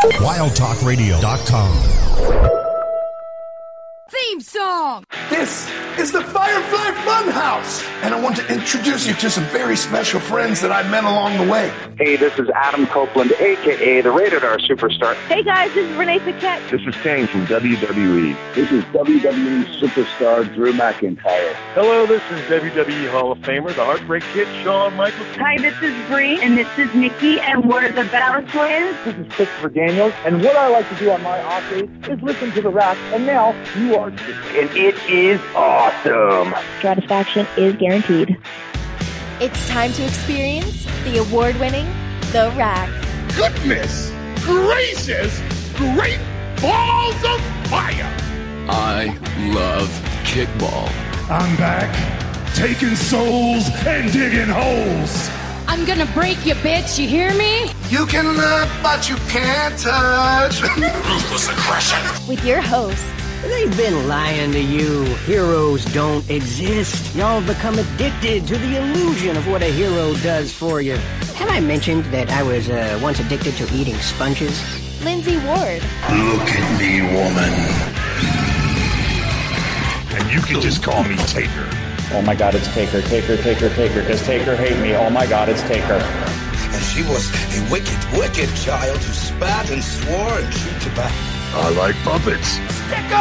WildTalkRadio.com. Theme song! This is the Firefly Funhouse, and I want to introduce you to some very special friends that I've met along the way. Hey, this is Adam Copeland, a.k.a. the Rated R Superstar. Hey guys, this is Renee Paquette. This is Kane from WWE. This is WWE Superstar Drew McIntyre. Hello, this is WWE Hall of Famer, the Heartbreak Kid, Shawn Michaels. Hi, this is Bree, and this is Nikki, and we're the Battle Twins. This is Christopher Daniels, and what I like to do on my off days is listen to The Rack, and now you are too. And it is awesome. Satisfaction is guaranteed. It's time to experience the award-winning The Rack. Goodness gracious, great balls of fire! I love kickball. I'm back, taking souls and digging holes. I'm gonna break you, bitch, you hear me? You can look, but you can't touch. Ruthless aggression. With your host, They've been lying to you. Heroes don't exist. Y'all become addicted to the illusion of what a hero does for you. Have I mentioned that I was once addicted to eating sponges? Lindsay Ward. Look at me, woman. And you can just call me Taker. Oh my God, it's Taker. Does Taker hate me? Oh my God, it's Taker. And she was a wicked, wicked child who spat and swore and chewed tobacco. I like puppets. Stickers!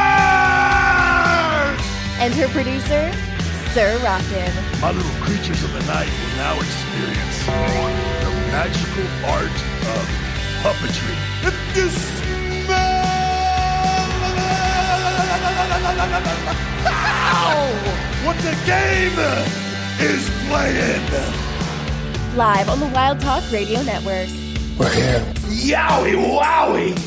And her producer, Sir Rockin'. My little creatures of the night will now experience the magical art of puppetry. If you smell what the game is playing. Live on the Wild Talk Radio Network. We're here. Yowie wowie!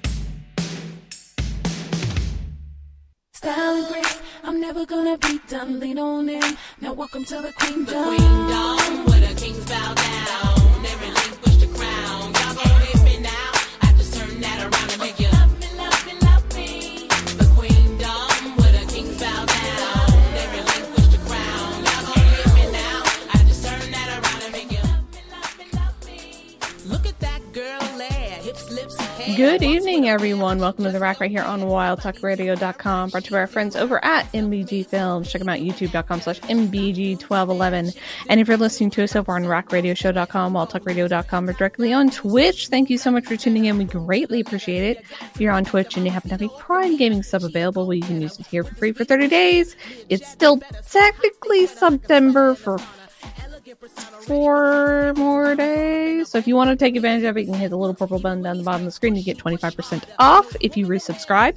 Style and grace, I'm never gonna be done. Lean on in. Now welcome to the queendom. The queendom, where the kings bow down. They relinquish the crown. Y'all gon' hit me now. I just turn that around and make you love me, love me, love me. The queendom, where the kings bow down. They relinquish the crown. Y'all gon' hit me now. I just turn that around and make you love me, love me, love me. Look at that girl there. Hips, lips, and hair. Good evening, everyone. Welcome to The Rack right here on WildTalkRadio.com. Brought to you by our friends over at MBG Films. Check them out, youtube.com/MBG1211. And if you're listening to us over on RackRadioshow.com, WildTalkRadio.com, or directly on Twitch, thank you so much for tuning in. We greatly appreciate it. If you're on Twitch and you happen to have a Prime Gaming sub available, well, you can use it here for free for 30 days. It's still technically September for 4 more days. So if you want to take advantage of it, you can hit the little purple button down the bottom of the screen. You get 25% off if you resubscribe.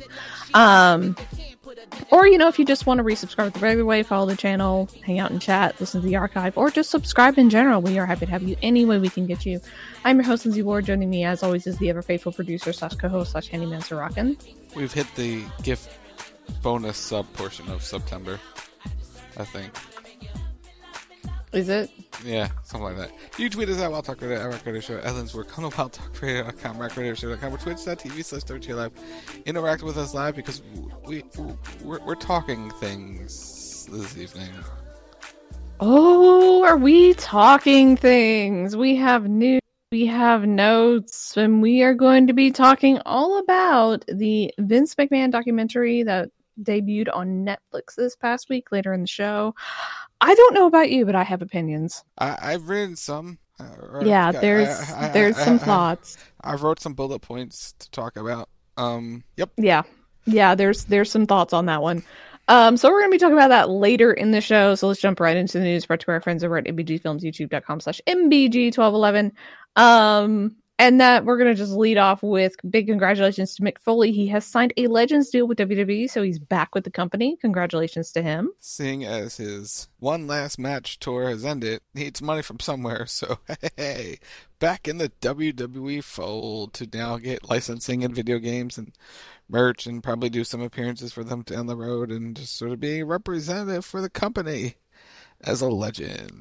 Or, if you just want to resubscribe the regular way, follow the channel, hang out and chat, listen to the archive, or just subscribe in general. We are happy to have you any way we can get you. I'm your host, Lindsay Ward. Joining me, as always, is the ever-faithful producer / co-host / handyman, Sir Rockin'. We've hit the gift bonus sub portion of September, I think. Is it? Yeah, something like that. You tweet us at Wild Talk Radio, at Rack Radio Show, Ellens, we're on WildTalkRadio.com, RackRadioShow.com, or Twitch.tv/TorchiLive. Live. Interact with us live because we're talking things this evening. Oh, are we talking things? We have news, we have notes, and we are going to be talking all about the Vince McMahon documentary that debuted on Netflix this past week later in the show. I don't know about you, but I have opinions. I've written some. Yeah, there's some thoughts. I wrote some bullet points to talk about. Yep. Yeah, there's some thoughts on that one. So we're going to be talking about that later in the show. So let's jump right into the news brought to our friends over at MBG Films, youtube.com/MBG1211. And that we're going to just lead off with big congratulations to Mick Foley. He has signed a Legends deal with WWE, so he's back with the company. Congratulations to him. Seeing as his one last match tour has ended, he needs money from somewhere. So, hey, back in the WWE fold to now get licensing in video games and merch and probably do some appearances for them down the road and just sort of being a representative for the company as a legend.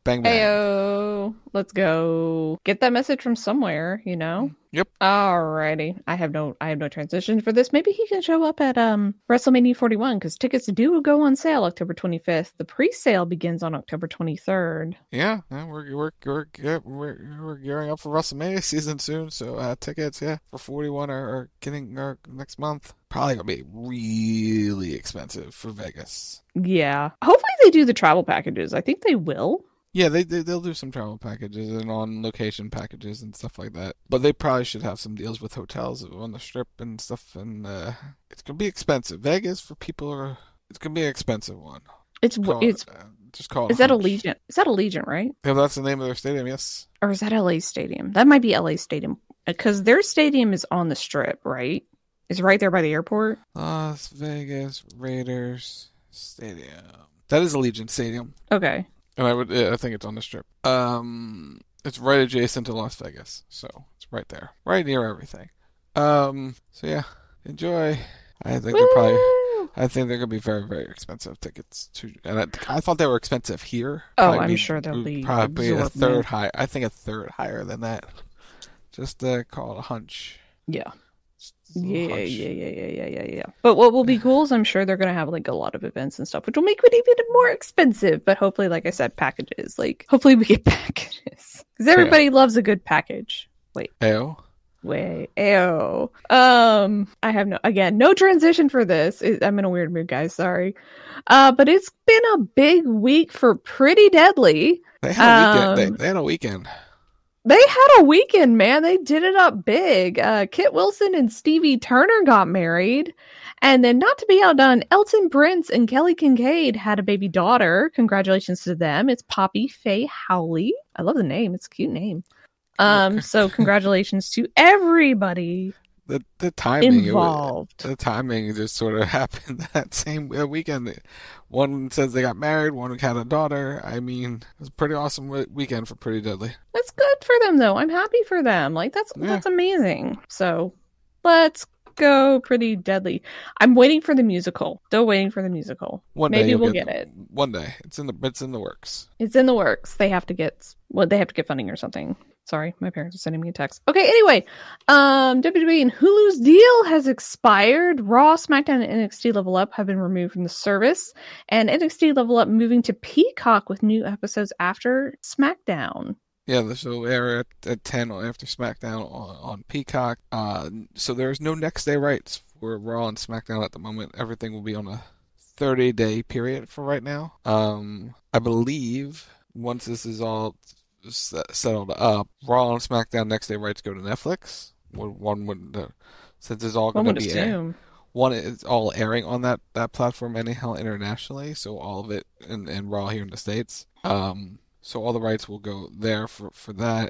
Bang bang. Ayo, let's go. Get that message from somewhere, you know? Yep. Alrighty. I have no transition for this. Maybe he can show up at WrestleMania 41 because tickets do go on sale October 25th. The pre-sale begins on October 23rd. Yeah, we're gearing up for WrestleMania season soon, so tickets, for 41 are getting next month. Probably gonna be really expensive for Vegas. Yeah. Hopefully they do the travel packages. I think they will. Yeah, they'll do some travel packages and on-location packages and stuff like that. But they probably should have some deals with hotels on the Strip and stuff. And it's gonna be expensive. Vegas for people it's gonna be an expensive one. Just call it. Is that Allegiant? Is that Allegiant, right? Yeah, that's the name of their stadium. Yes. Or is that LA Stadium? That might be LA Stadium because their stadium is on the Strip, right? It's right there by the airport. Las Vegas Raiders Stadium. That is Allegiant Stadium. Okay. And I think it's on the Strip. It's right adjacent to Las Vegas, so it's right there, right near everything. So yeah, enjoy. I think they're gonna be very, very expensive tickets too. And I thought they were expensive here. I'm sure they'll be probably a third high. I think a third higher than that. Just call it a hunch. Yeah. Yeah. But what will be cool is I'm sure they're going to have like a lot of events and stuff, which will make it even more expensive. But hopefully, like I said, packages. Like hopefully we get packages because everybody loves a good package. Ayo. I have no transition for this. I'm in a weird mood, guys. Sorry. But it's been a big week for Pretty Deadly. They had a weekend. They had a weekend, man. They did it up big. Kit Wilson and Stevie Turner got married. And then, not to be outdone, Elton Prince and Kelly Kincaid had a baby daughter. Congratulations to them. It's Poppy Faye Howley. I love the name. It's a cute name. So congratulations to everybody. The timing involved. The timing just sort of happened that same weekend. One says they got married, one had a daughter. I mean, it was a pretty awesome weekend for Pretty Deadly. That's good for them, though. I'm happy for them. Like that's amazing. So let's go, Pretty Deadly. I'm waiting for the musical. Still waiting for the musical. Maybe we'll get it one day. It's in the works. It's in the works. They have to get funding or something. Sorry, my parents are sending me a text. Okay, anyway, WWE and Hulu's deal has expired. Raw, SmackDown, and NXT Level Up have been removed from the service, and NXT Level Up moving to Peacock with new episodes after SmackDown. Yeah, the show will air at 10 after SmackDown on Peacock. So there's no next day rights for Raw and SmackDown at the moment. Everything will be on a 30-day period for right now. I believe once this is all settled up, Raw and SmackDown next day rights go to Netflix. One would, since it's all going to be airing. One is all airing on that platform anyhow internationally, so all of it in Raw here in the States. So all the rights will go there for that.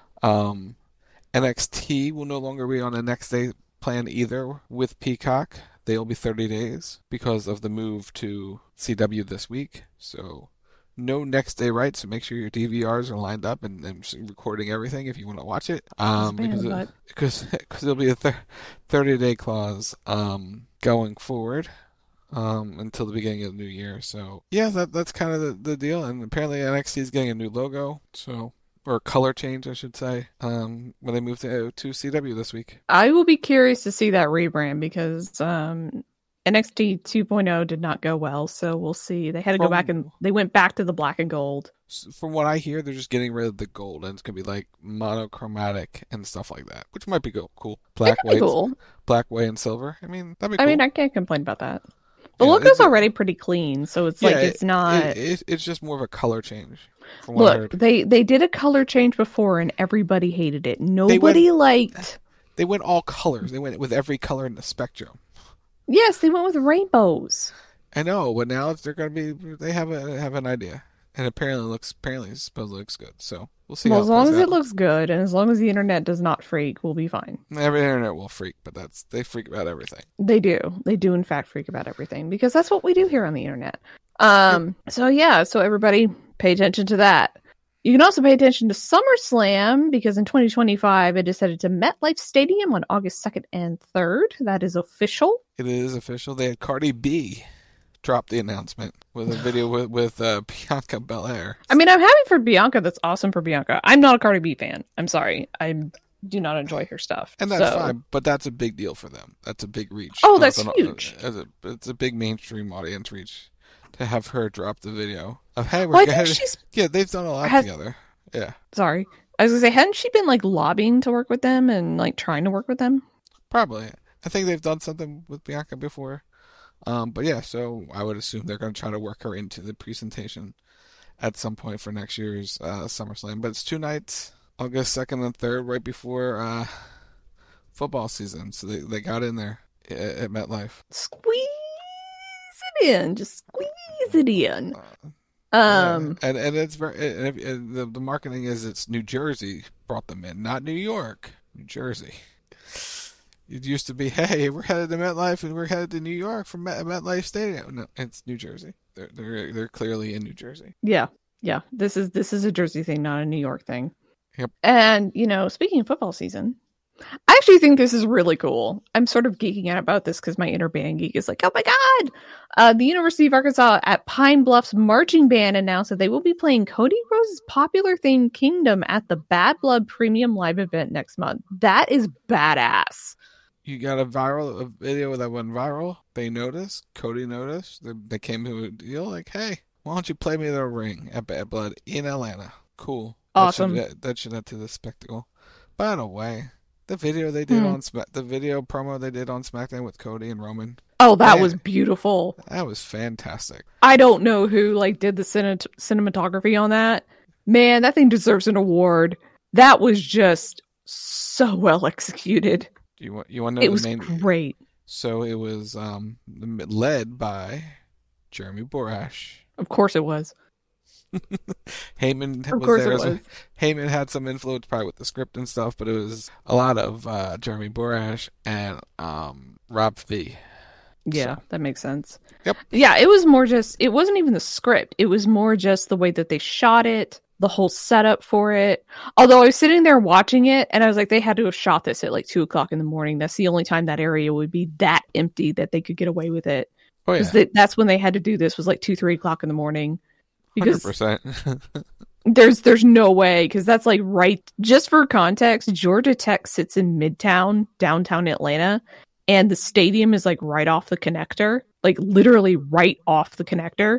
NXT will no longer be on a next day plan either with Peacock. They'll be 30 days because of the move to CW this week. So no next day rights, so make sure your DVRs are lined up and recording everything if you want to watch it. Because there'll be a 30-day clause going forward until the beginning of the new year. So yeah, that's kind of the deal. And apparently NXT is getting a new logo, or color change, I should say, when they move to CW this week. I will be curious to see that rebrand because NXT 2.0 did not go well, so we'll see. They had to go back and they went back to the black and gold. From what I hear, they're just getting rid of the gold, and it's gonna be like monochromatic and stuff like that, which might be cool. Black, white, and silver. I mean, that'd be cool. I mean, I can't complain about that. The logo's already pretty clean, so it's it's not. It's just more of a color change. From what I heard. They did a color change before, and everybody hated it. Nobody liked. They went all colors. They went with every color in the spectrum. Yes, they went with rainbows. I know, but now they're going to be. They have an idea, and apparently supposedly looks good. So we'll see. Well, as long as it looks good, and as long as the internet does not freak, we'll be fine. Every internet will freak, but they freak about everything. They do in fact freak about everything because that's what we do here on the internet. So everybody pay attention to that. You can also pay attention to SummerSlam because in 2025 it is headed to MetLife Stadium on August 2nd and 3rd. That is official. It is official. They had Cardi B dropped the announcement with a video with Bianca Belair. I mean, I'm happy for Bianca. That's awesome for Bianca. I'm not a Cardi B fan. I'm sorry. I do not enjoy her stuff. And that's fine, but that's a big deal for them. That's a big reach. Oh, that's huge. It's a big mainstream audience reach to have her drop the video of, hey, yeah, they've done a lot together. Yeah. Sorry. I was going to say, hadn't she been like lobbying to work with them and like trying to work with them? Probably. I think they've done something with Bianca before. But yeah, so I would assume they're going to try to work her into the presentation at some point for next year's SummerSlam. But it's 2 nights, August 2nd and 3rd, right before football season. So they got in there at MetLife. Squeeze it in. Just squeeze it in. And it's very the marketing is it's New Jersey brought them in, not New York, New Jersey. It used to be, hey, we're headed to MetLife and we're headed to New York from MetLife Stadium. No, it's New Jersey. They're clearly in New Jersey. Yeah. This is a Jersey thing, not a New York thing. Yep. And speaking of football season, I actually think this is really cool. I'm sort of geeking out about this because my inner band geek is like, oh my god! The University of Arkansas at Pine Bluffs Marching Band announced that they will be playing Cody Rhodes' popular theme Kingdom at the Bad Blood Premium Live event next month. That is badass. You got a video that went viral. They noticed. Cody noticed. They came to a deal like, hey, why don't you play me the ring at Bad Blood in Atlanta? Cool. Awesome. That should add to the spectacle. By the way, the video they did the video promo they did on SmackDown with Cody and Roman. Oh, that was beautiful. That was fantastic. I don't know who did the cinematography on that. Man, that thing deserves an award. That was just so well executed. You want to know it was great. So it was led by Jeremy Borash. Of course it was. Heyman was there. Heyman had some influence probably with the script and stuff, but it was a lot of Jeremy Borash and Rob V. Yeah, that makes sense. Yep. Yeah, it was more just, it wasn't even the script. It was more just the way that they shot it, the whole setup for it. Although I was sitting there watching it and I was like, they had to have shot this at 2:00 in the morning. That's the only time that area would be that empty that they could get away with it. Oh, yeah. That's when they had to do this, was 2-3 o'clock in the morning. Because 100%. there's no way, because that's right, just for context, Georgia Tech sits in Midtown, downtown Atlanta, and the stadium is right off the connector, literally right off the connector.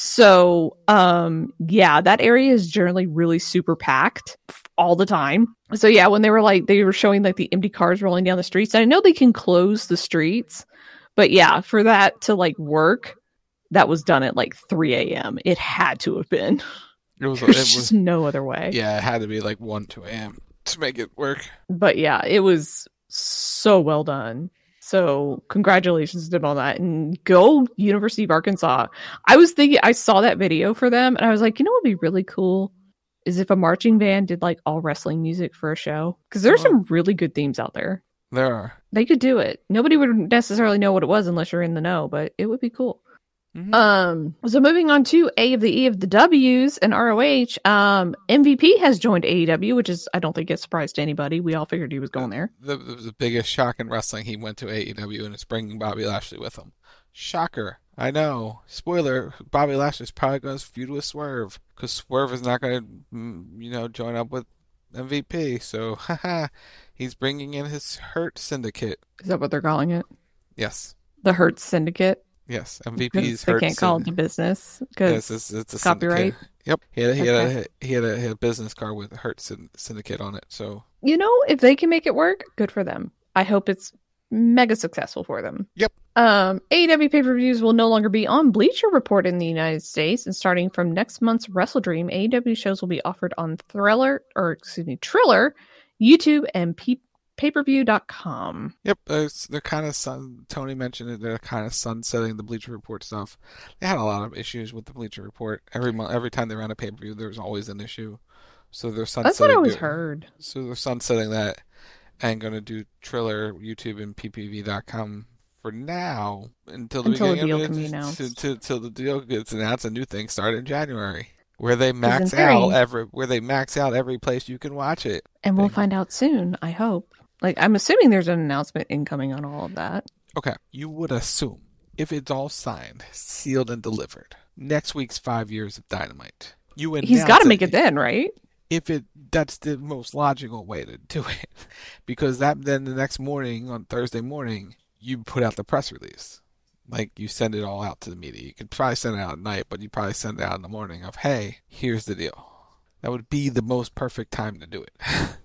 So, yeah, that area is generally really super packed all the time. So yeah, when they were showing the empty cars rolling down the streets, and I know they can close the streets, but yeah, for that to work, that was done at 3 a.m. It had to have been. It was just no other way. Yeah, it had to be 1, 2 a.m. to make it work. But yeah, it was so well done. So congratulations to them on that, and go University of Arkansas. I was thinking, I saw that video for them and I was like, what would be really cool is if a marching band did all wrestling music for a show, because there's some really good themes out there. There are. They could do it. Nobody would necessarily know what it was unless you're in the know, but it would be cool. Mm-hmm. So moving on to A of the E of the W's and ROH, MVP has joined AEW, which is, I don't think it's a surprise to anybody. We all figured he was going there. The biggest shock in wrestling, he went to AEW and is bringing Bobby Lashley with him. Shocker. I know. Spoiler, Bobby Lashley's probably going to feud with Swerve, because Swerve is not going to, join up with MVP. So, haha, he's bringing in his Hurt Syndicate. Is that what they're calling it? Yes. The Hurt Syndicate? Yes, MVP's They can't call it the business because it's a copyright. Yep, he had a business card with Hurt Syndicate on it. So if they can make it work, good for them. I hope it's mega successful for them. Yep. AEW pay-per-views will no longer be on Bleacher Report in the United States, and starting from next month's Wrestle Dream, AEW shows will be offered on Triller, YouTube, and pay-per-view.com. Yep, they're kind of Tony mentioned it. They're kind of sunsetting the Bleacher Report stuff. They had a lot of issues with the Bleacher Report. Every time they ran a pay-per-view, there was always an issue. So they're sunsetting. That's what I always heard. So they're sunsetting that and going to do Triller, YouTube, and ppv.com for now until the deal can be announced. Until the deal gets announced. A new thing started in January, where they max out every place you can watch it. And we'll find out soon, I hope. I'm assuming there's an announcement incoming on all of that. Okay, you would assume. if it's all signed, sealed, and delivered, next week's 5 years of Dynamite, he's got to make it then, right? That's the most logical way to do it, because then the next morning, on Thursday morning, you put out the press release. Like, you send it all out to the media. You could probably send it out at night, but you probably send it out in the morning of, hey, here's the deal. That would be the most perfect time to do it.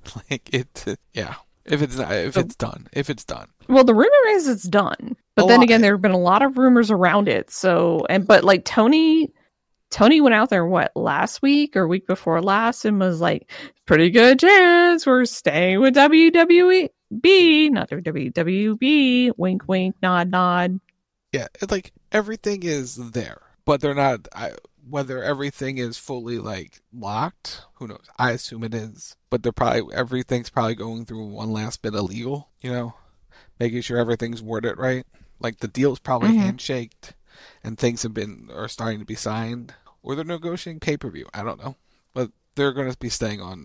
Yeah. If it's done. Well, the rumor is it's done, but then again, there have been a lot of rumors around it. So, but like Tony went out there last week or week before last and was like, pretty good chance we're staying with WWE, not WWB. Wink, wink, nod, nod. Yeah, it's like everything is there, but they're not. Whether everything is fully like locked, who knows? I assume it is, but everything's probably going through one last bit of legal. Making sure everything's worded right. Like the deal's probably handshaked, and things are starting to be signed, or they're negotiating pay-per-view. I don't know, but they're going to be staying on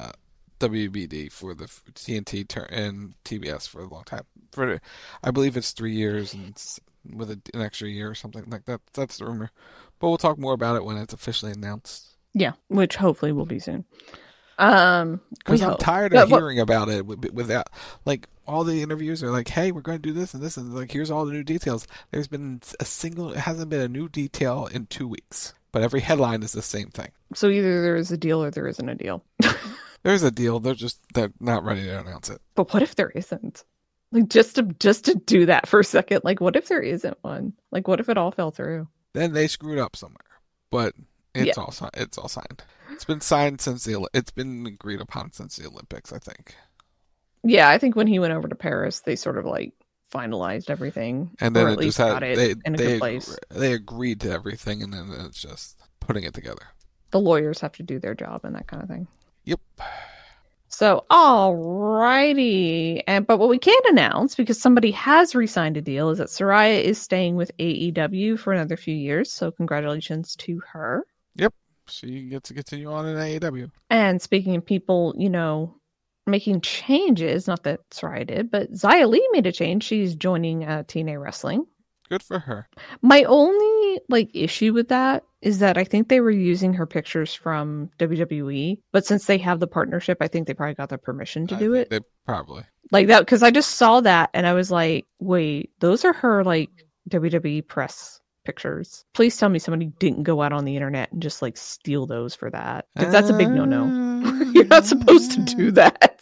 WBD for the TNT and TBS for a long time. I believe it's 3 years and with an extra year or something like that. That's the rumor. But we'll talk more about it when it's officially announced. Yeah, which hopefully will be soon. Because I'm tired of hearing about it without, like, all the interviews are like, hey, we're going to do this and this, and like, here's all the new details. It hasn't been a new detail in 2 weeks. But every headline is the same thing. So either there is a deal or there isn't a deal. There's a deal. They're not ready to announce it. But what if there isn't? Like, just to do that for a second, like, what if there isn't one? Like, what if it all fell through? Then they screwed up somewhere. But it's all signed. It's been signed it's been agreed upon since the Olympics, I think. Yeah, I think when he went over to Paris, they sort of like finalized everything, and then or at least got it in a good place. They agreed to everything, and then it's just putting it together. The lawyers have to do their job and that kind of thing. Yep. So, alrighty. But what we can't announce, because somebody has re-signed a deal, is that Saraya is staying with AEW for another few years. So congratulations to her. Yep. She gets to continue on in AEW. And speaking of people, making changes, not that Saraya did, but Xia Li made a change. She's joining TNA Wrestling. Good for her. My only issue with that is that I think they were using her pictures from WWE, but since they have the partnership, I think they probably got the permission to do it. They probably like that, because I just saw that and I was like, wait, those are her WWE press pictures. Please tell me somebody didn't go out on the internet and just steal those for that, because that's a big no-no. You're not supposed to do that.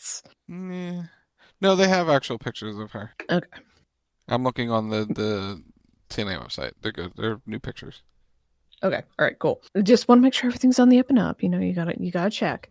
No, they have actual pictures of her. Okay. I'm looking on the TNA website. They're good. They're new pictures. Okay. All right, cool. Just want to make sure everything's on the up and up. You gotta check.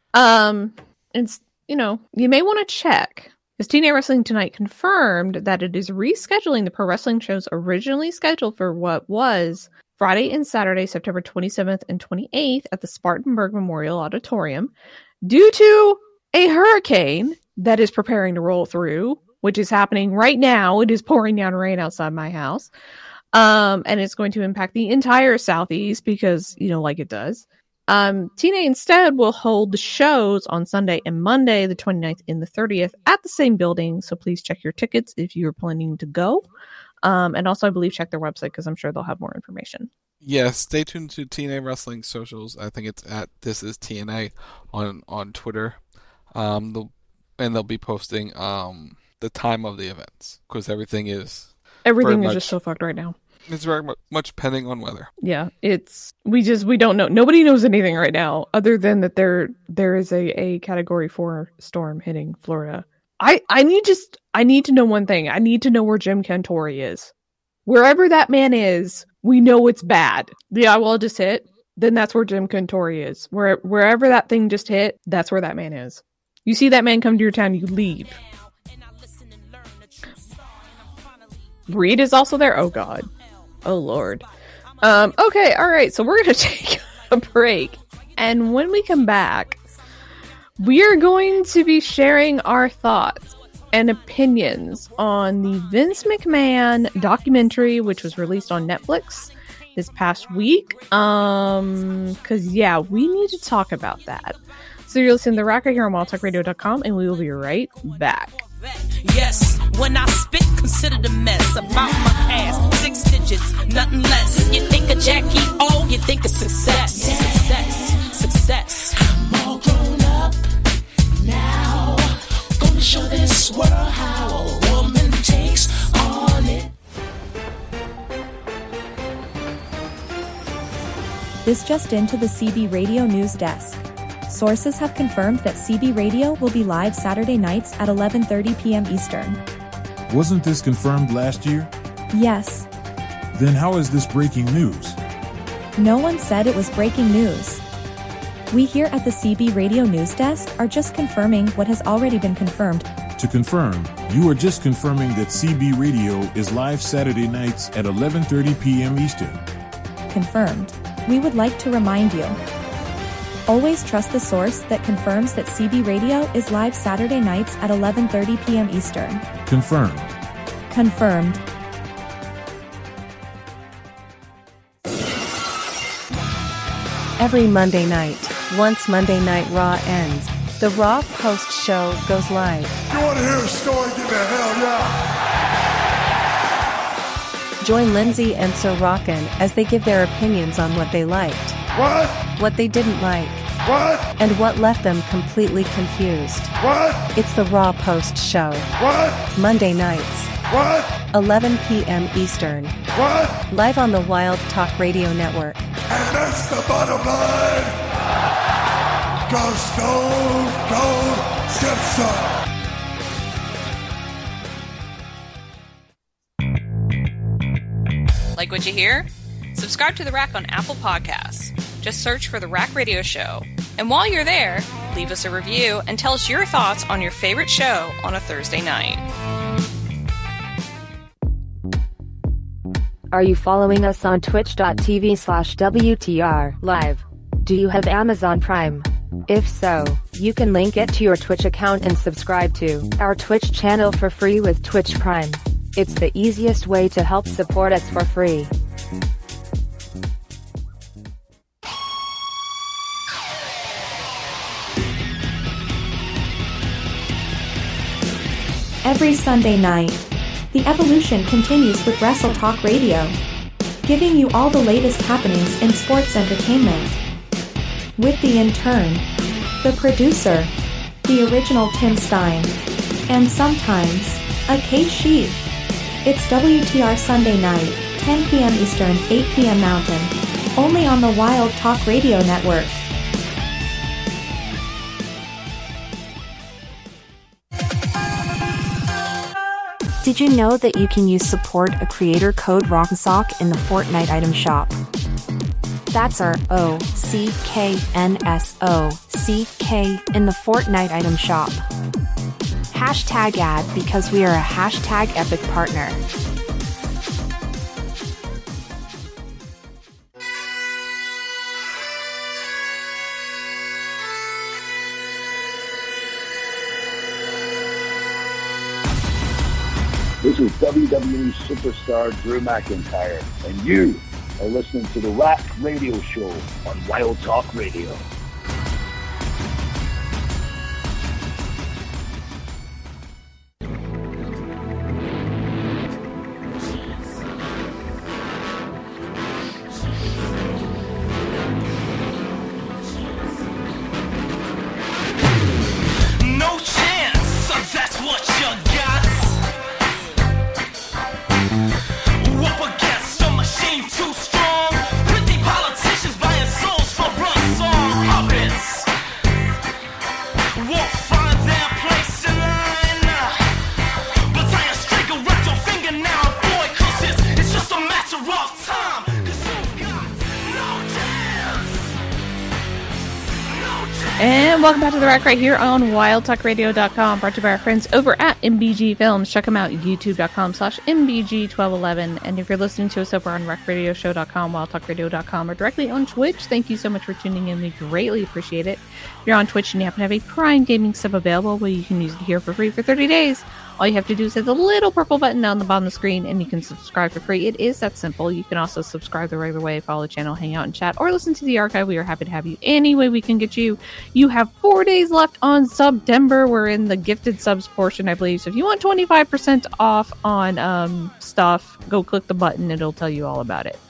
It's, you may want to check, because TNA Wrestling Tonight confirmed that it is rescheduling the pro wrestling shows originally scheduled for what was Friday and Saturday, September 27th and 28th at the Spartanburg Memorial Auditorium due to a hurricane that is preparing to roll through, which is happening right now. It is pouring down rain outside my house. And it's going to impact the entire Southeast because, like it does. TNA instead will hold the shows on Sunday and Monday, the 29th and the 30th at the same building. So please check your tickets if you're planning to go. And also, I believe, check their website because I'm sure they'll have more information. Yes, stay tuned to TNA Wrestling socials. I think it's at This Is TNA on Twitter. They'll be posting the time of the events, because everything is just so fucked right now. It's very much pending on weather. Yeah, we don't know. Nobody knows anything right now other than that there is a Category 4 storm hitting Florida. I need to know one thing. I need to know where Jim Cantore is. Wherever that man is, we know it's bad. The eyewall just hit, then that's where Jim Cantore is. Wherever that thing just hit, that's where that man is. You see that man come to your town, you leave. Reed is also there. Oh God. Oh Lord. Okay, all right. So we're gonna take a break, and when we come back, we are going to be sharing our thoughts and opinions on the Vince McMahon documentary, which was released on Netflix this past week. Because we need to talk about that. So you're listening to The Rack here on WildTalkRadio.com, and we will be right back. Yes, when I spit, consider the mess about my past. 6 digits, nothing less. You think of Jackie O, you think of success. Success. I'm all grown up now. Gonna show this world how a woman takes on it. This just into the CB Radio News Desk. Sources have confirmed that CB Radio will be live Saturday nights at 11:30 p.m. Eastern. Wasn't this confirmed last year? Yes. Then how is this breaking news? No one said it was breaking news. We here at the CB Radio News Desk are just confirming what has already been confirmed. To confirm, you are just confirming that CB Radio is live Saturday nights at 11:30 p.m. Eastern. Confirmed. We would like to remind you. Always trust the source that confirms that CB Radio is live Saturday nights at 11:30 p.m. Eastern. Confirmed. Confirmed. Every Monday night, once Monday Night Raw ends, the Raw Post Show goes live. You want to hear a story? Give me a hell yeah! Join Lindsay and Sorokin as they give their opinions on what they liked, what they didn't like, and what left them completely confused. It's the Raw Post Show. Monday nights, 11 p.m. Eastern. Live on the Wild Talk Radio Network. And that's the bottom line. Go Stone Cold Simpson. Like what you hear? Subscribe to The Rack on Apple Podcasts. Just search for The Rack Radio Show. And while you're there, leave us a review and tell us your thoughts on your favorite show on a Thursday night. Are you following us on twitch.tv/WTR live? Do you have Amazon Prime? If so, you can link it to your Twitch account and subscribe to our Twitch channel for free with Twitch Prime. It's the easiest way to help support us for free. Every Sunday night, the evolution continues with Wrestle Talk Radio, giving you all the latest happenings in sports entertainment. With the intern, the producer, the original Tim Stein, and sometimes, a Kate Sheep. It's WTR Sunday night, 10 p.m. Eastern, 8 p.m. Mountain, only on the Wild Talk Radio Network. Did you know that you can use support a creator code ROCKSOCK in the Fortnite item shop? That's our OCKNSOCK in the Fortnite item shop. Hashtag ad because we are a hashtag epic partner. This is WWE superstar Drew McIntyre, and you are listening to the Rack Radio Show on Wild Talk Radio. No chance, that's what you got. Up against a machine too strong. Pretty politicians buying souls for run-song puppets. Won't find their place in line. But tie a string around your finger now, boy, 'cause it's just a matter of time. 'Cause you've got no chance. And welcome back to The Rack right here on WildTalkRadio.com, brought to you by our friends over at MBG Films. Check them out, youtube.com/MBG1211. And if you're listening to us over on RackRadioshow.com, WildTalkRadio.com, or directly on Twitch, thank you so much for tuning in. We greatly appreciate it. If you're on Twitch and you happen to have a Prime Gaming sub available, well, you can use it here for free for 30 days. All you have to do is hit the little purple button down the bottom of the screen and you can subscribe for free. It is that simple. You can also subscribe the regular way, follow the channel, hang out and chat, or listen to the archive. We are happy to have you any way we can get you. You have 4 days left on September. We're in the gifted subs portion, I believe. So if you want 25% off on stuff, go click the button. It'll tell you all about it.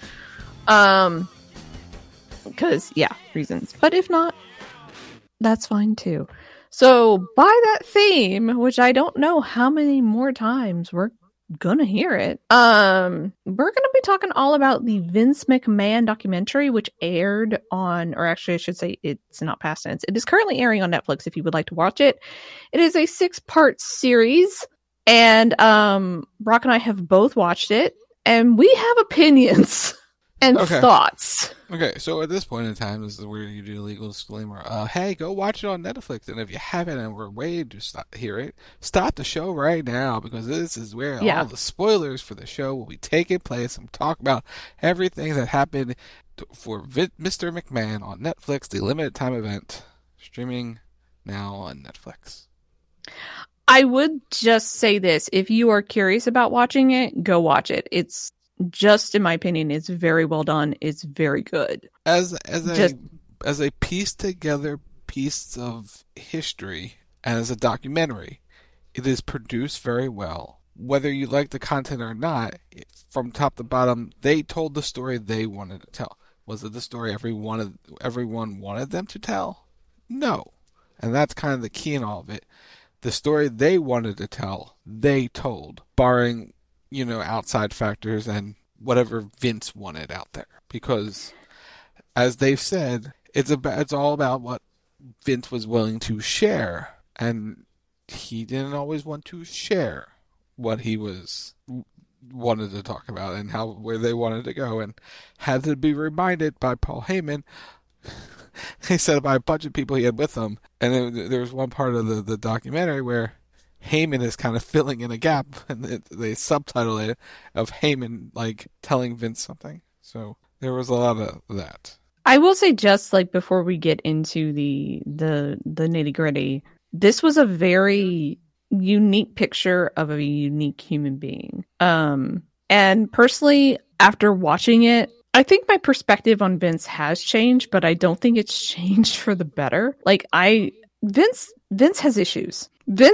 Because, yeah, reasons. But if not, that's fine too. So, by that theme, which I don't know how many more times we're gonna hear it, we're gonna be talking all about the Vince McMahon documentary, which aired on, or actually I should say it's not past tense. It is currently airing on Netflix if you would like to watch it. It is a 6-part series, and Brock and I have both watched it, and we have opinions and thoughts. Okay, so at this point in time, this is where you do a legal disclaimer. Hey, go watch it on Netflix, and if you haven't and we're waiting to hear it, stop the show right now, because this is where all the spoilers for the show will be taking place. I'm talking about everything that happened for Mr. McMahon on Netflix, the limited time event, streaming now on Netflix. I would just say this. If you are curious about watching it, go watch it. It's just, in my opinion, it's very well done. It's very good. As a pieced together piece of history and as a documentary, it is produced very well. Whether you like the content or not, from top to bottom, they told the story they wanted to tell. Was it the story everyone wanted them to tell? No. And that's kind of the key in all of it. The story they wanted to tell, they told, barring outside factors and whatever Vince wanted out there. Because, as they've said, it's all about what Vince was willing to share. And he didn't always want to share what he wanted to talk about and where they wanted to go. And had to be reminded by Paul Heyman. He said by a bunch of people he had with him. And there was one part of the documentary where Heyman is kind of filling in a gap, and they subtitle it of Heyman telling Vince something. So there was a lot of that. I will say, just before we get into the nitty gritty, this was a very unique picture of a unique human being. And personally, after watching it, I think my perspective on Vince has changed, but I don't think it's changed for the better. Vince has issues.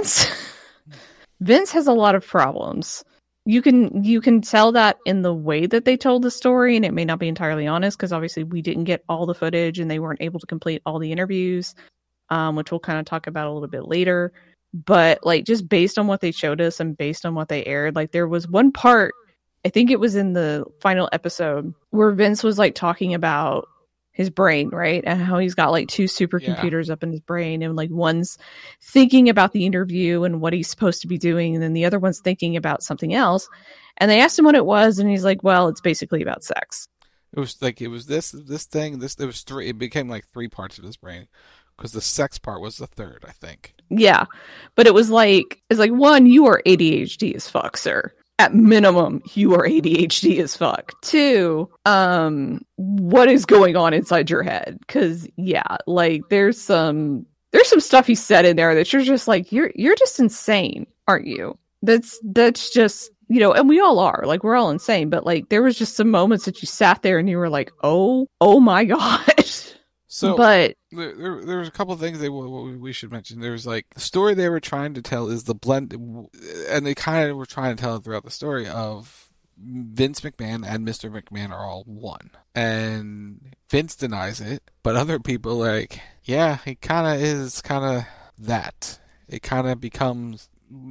Vince has a lot of problems. You can tell that in the way that they told the story, and it may not be entirely honest, because obviously we didn't get all the footage and they weren't able to complete all the interviews, which we'll kind of talk about a little bit later. But just based on what they showed us and based on what they aired, there was one part, I think it was in the final episode, where Vince was talking about his brain, right? And how he's got 2 supercomputers up in his brain, and one's thinking about the interview and what he's supposed to be doing, and then the other one's thinking about something else. And they asked him what it was, and he's like, well, it's basically about sex. It was this thing, there was 3, it became 3 parts of his brain, because the sex part was the third, I think. Yeah. But it was it's one, you are ADHD as fuck, sir. At minimum, you are ADHD as fuck. 2, what is going on inside your head? Because there's some stuff he said in there that you're just you're just insane, aren't you? That's just and we all are we're all insane. But there was just some moments that you sat there and you were like, oh my gosh. So, but there's a couple of things we should mention. There's the story they were trying to tell is the blend, and they kind of were trying to tell it throughout the story of Vince McMahon and Mr. McMahon are all one. And Vince denies it, but other people yeah, he kind of is that. It kind of becomes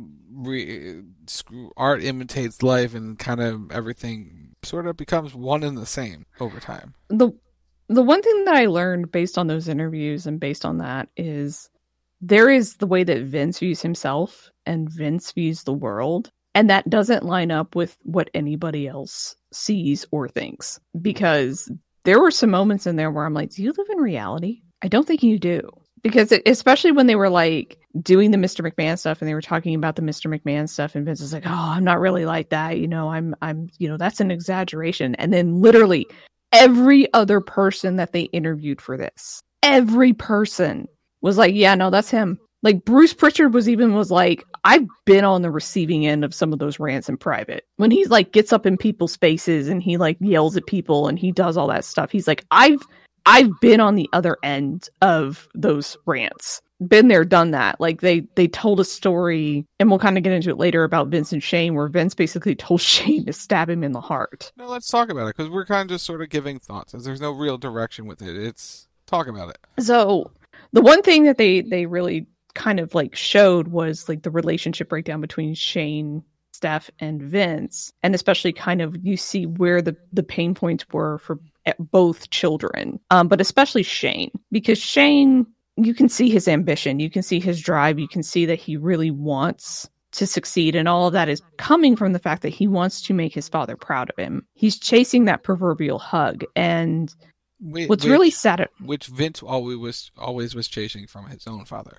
art imitates life, and kind of everything sort of becomes one and the same over time. The one thing that I learned based on those interviews and based on that is there is the way that Vince views himself and Vince views the world, and that doesn't line up with what anybody else sees or thinks. Because there were some moments in there where I'm like, do you live in reality? I don't think you do. Because especially when they were doing the Mr. McMahon stuff and they were talking about the Mr. McMahon stuff, and Vince is like, oh, I'm not really like that. I'm that's an exaggeration. And then literally every other person that they interviewed for this, every person was like, yeah, no, that's him. Like Bruce Pritchard was like, I've been on the receiving end of some of those rants in private. When he like gets up in people's faces and he like yells at people and he does all that stuff. He's like, I've been on the other end of those rants. Been there, done that. Like they told a story, and we'll kind of get into it later, about Vince and Shane, where Vince basically told Shane to stab him in the heart. No, let's talk about it, because we're kind of just sort of giving thoughts, as there's no real direction with it. It's talk about it. So the one thing that they really kind of like showed was like the relationship breakdown between Shane, Steph, and Vince, and especially kind of you see where the pain points were for both children, but especially Shane, because Shane, you can see his ambition, you can see his drive, you can see that he really wants to succeed, and all of that is coming from the fact that he wants to make his father proud of him. He's chasing that proverbial hug, and really sad, which Vince always was chasing from his own father.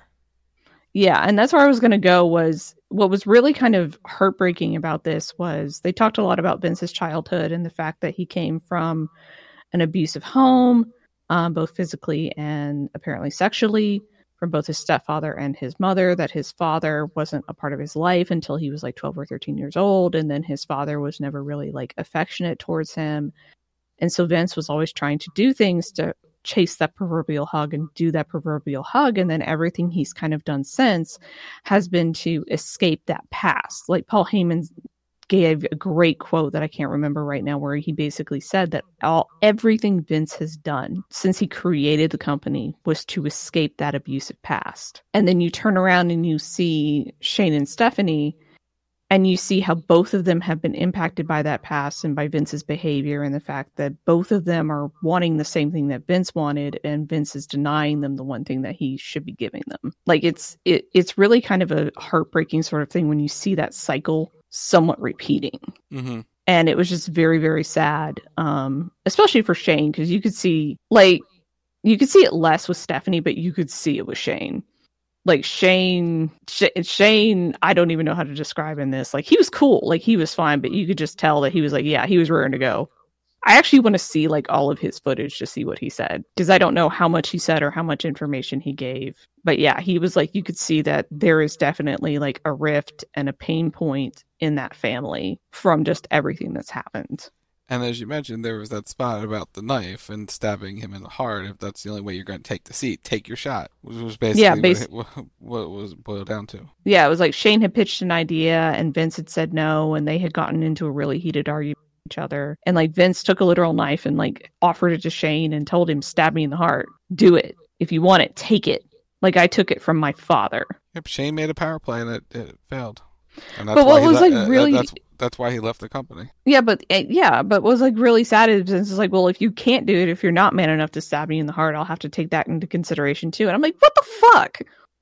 Yeah, and that's where I was going to go. Was what was really kind of heartbreaking about this was they talked a lot about Vince's childhood and the fact that he came from an abusive home, both physically and apparently sexually, from both his stepfather and his mother, that his father wasn't a part of his life until he was like 12 or 13 years old. And then his father was never really like affectionate towards him. And so Vince was always trying to do things to chase that proverbial hug and do that proverbial hug. And then everything he's kind of done since has been to escape that past. Like Paul Heyman gave a great quote that I can't remember right now, where he basically said that everything Vince has done since he created the company was to escape that abusive past. And then you turn around and you see Shane and Stephanie, and you see how both of them have been impacted by that past and by Vince's behavior, and the fact that both of them are wanting the same thing that Vince wanted, and Vince is denying them the one thing that he should be giving them. Like it's really kind of a heartbreaking sort of thing when you see that cycle somewhat repeating. Mm-hmm. And it was just very, very sad, especially for Shane, because you could see it less with Stephanie, but you could see it with Shane. Like Shane, I don't even know how to describe in this. Like he was cool, like he was fine, but you could just tell that he was like, yeah, he was raring to go. I actually want to see like all of his footage to see what he said, because I don't know how much he said or how much information he gave. But yeah, he was like, you could see that there is definitely like a rift and a pain point in that family from just everything that's happened. And as you mentioned, there was that spot about the knife and stabbing him in the heart. If that's the only way you're going to take the seat, take your shot. Which was basically what it was boiled down to. Yeah, it was like Shane had pitched an idea and Vince had said no, and they had gotten into a really heated argument with each other. And like Vince took a literal knife and like offered it to Shane and told him, stab me in the heart. Do it. If you want it, take it. Like I took it from my father. Yep, Shane made a power play and it failed. And that's why that's why he left the company. Yeah, but what was like really sad is it's like, well, if you can't do it, if you're not man enough to stab me in the heart, I'll have to take that into consideration too. And I'm like, what the fuck?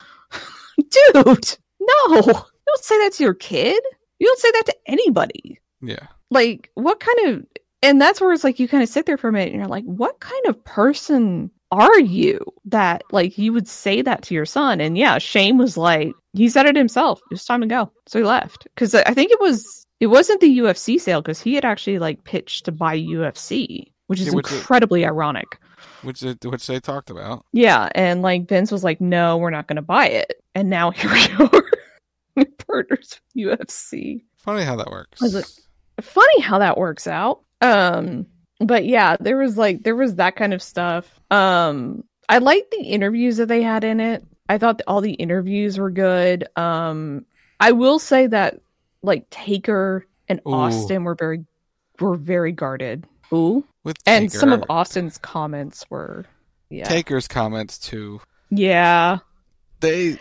Dude, no. You don't say that to your kid. You don't say that to anybody. Yeah. Like, what kind of... And that's where it's like, you kind of sit there for a minute and you're like, what kind of person are you that like you would say that to your son? And yeah, Shane was like, he said it himself. It was time to go. So he left. Because I think it wasn't the UFC sale, because he had actually like pitched to buy UFC, which is incredibly ironic. Which they talked about. Yeah, and like Vince was like, no, we're not going to buy it. And now here we are. Partners with UFC. Funny how that works. Funny how that works out. But yeah, there was that kind of stuff. I liked the interviews that they had in it. I thought that all the interviews were good. I will say that like Taker and Austin were very guarded. Ooh. And some of Austin's comments were, yeah. Taker's comments too. Yeah. It's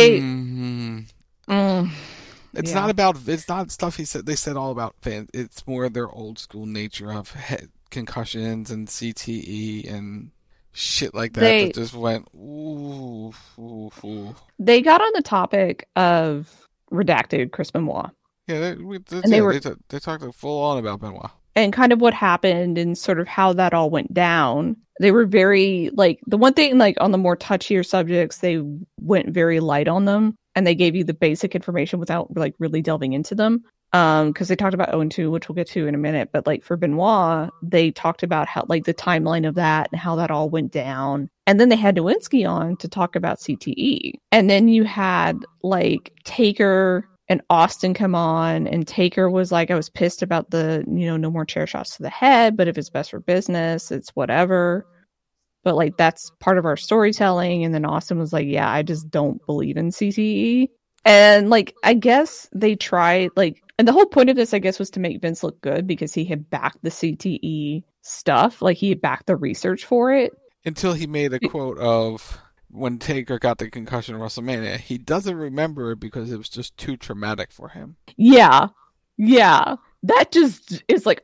not stuff they said all about fans. It's more their old school nature of concussions and CTE and shit like that that just went ooh. They got on the topic of redacted Chris Benoit. Yeah, they talked full on about Benoit. And kind of what happened and sort of how that all went down. They were very, like, the one thing, like, on the more touchier subjects, they went very light on them. And they gave you the basic information without, like, really delving into them. because they talked about 0-2, which we'll get to in a minute. But like for Benoit, they talked about how like the timeline of that and how that all went down. And then they had Nowinski on to talk about CTE. And then you had like Taker and Austin come on, and Taker was like, I was pissed about the, no more chair shots to the head, but if it's best for business, it's whatever. But like, that's part of our storytelling. And then Austin was like, yeah, I just don't believe in CTE. And like, I guess they tried like, and the whole point of this, I guess, was to make Vince look good because he had backed the CTE stuff. Like he had backed the research for it. Until he made a quote of when Taker got the concussion in WrestleMania. He doesn't remember it because it was just too traumatic for him. Yeah. Yeah. That just is like,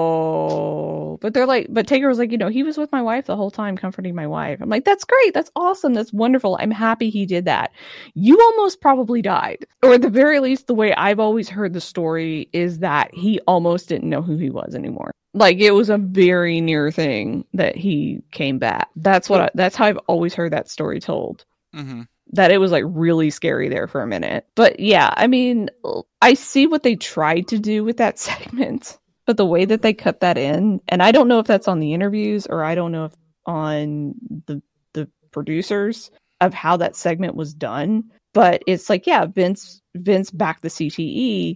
oh, but they're like, but Taker was like, he was with my wife the whole time, comforting my wife. I'm like, that's great. That's awesome. That's wonderful. I'm happy he did that. You almost probably died. Or at the very least, the way I've always heard the story is that he almost didn't know who he was anymore. Like it was a very near thing that he came back. That's how I've always heard that story told. Mm-hmm. That it was like really scary there for a minute. But yeah, I mean, I see what they tried to do with that segment, but the way that they cut that in, and I don't know if that's on the interviews or I don't know if on the producers of how that segment was done, but it's like, yeah, Vince backed the CTE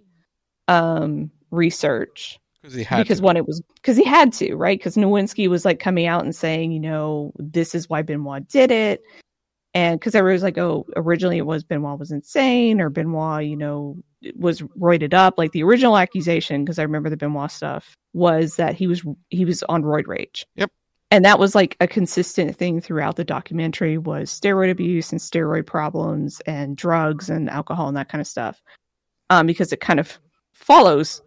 research because he had to, right? Because Nowinski was like coming out and saying, this is why Benoit did it. And because everybody was like, oh, originally it was Benoit was insane, or Benoit, was roided up. Like the original accusation, because I remember the Benoit stuff, was that he was on roid rage. Yep. And that was like a consistent thing throughout the documentary, was steroid abuse and steroid problems and drugs and alcohol and that kind of stuff. Because it kind of follows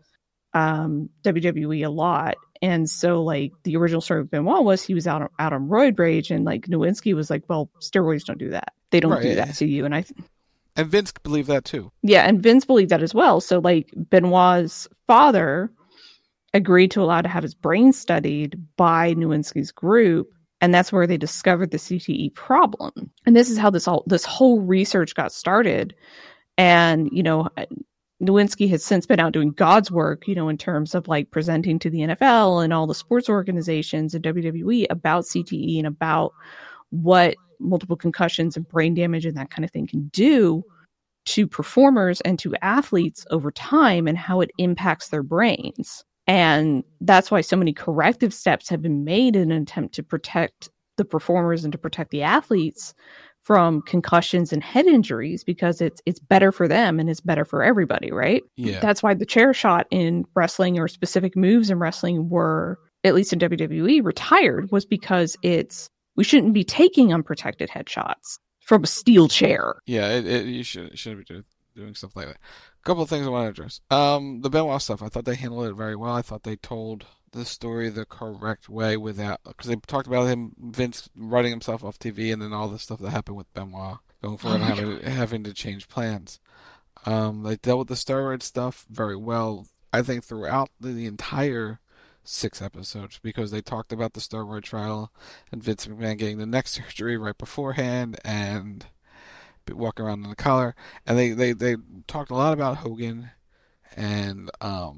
WWE a lot. And so, like, the original story of Benoit was he was out on roid rage, and like Nowinski was like, "Well, steroids don't do that. They don't do that to you." And and Vince believed that too. Yeah, and Vince believed that as well. So, like, Benoit's father agreed to allow to have his brain studied by Nowinski's group, and that's where they discovered the CTE problem. And this is how this whole research got started. And Nowinski has since been out doing God's work, in terms of like presenting to the NFL and all the sports organizations and WWE about CTE and about what multiple concussions and brain damage and that kind of thing can do to performers and to athletes over time and how it impacts their brains. And that's why so many corrective steps have been made in an attempt to protect the performers and to protect the athletes from concussions and head injuries, because it's better for them and it's better for everybody, right? Yeah. That's why the chair shot in wrestling, or specific moves in wrestling, were, at least in WWE, retired, was because we shouldn't be taking unprotected headshots from a steel chair. Yeah, you shouldn't be doing stuff like that. A couple of things I want to address. The Benoit stuff, I thought they handled it very well. I thought they told the story the correct way without, because they talked about Vince writing himself off TV, and then all the stuff that happened with Benoit going forward and having to change plans. They dealt with the steroid stuff very well, I think, throughout the entire 6 episodes, because they talked about the steroid trial and Vince McMahon getting the neck surgery right beforehand and walking around in the collar, and they talked a lot about Hogan and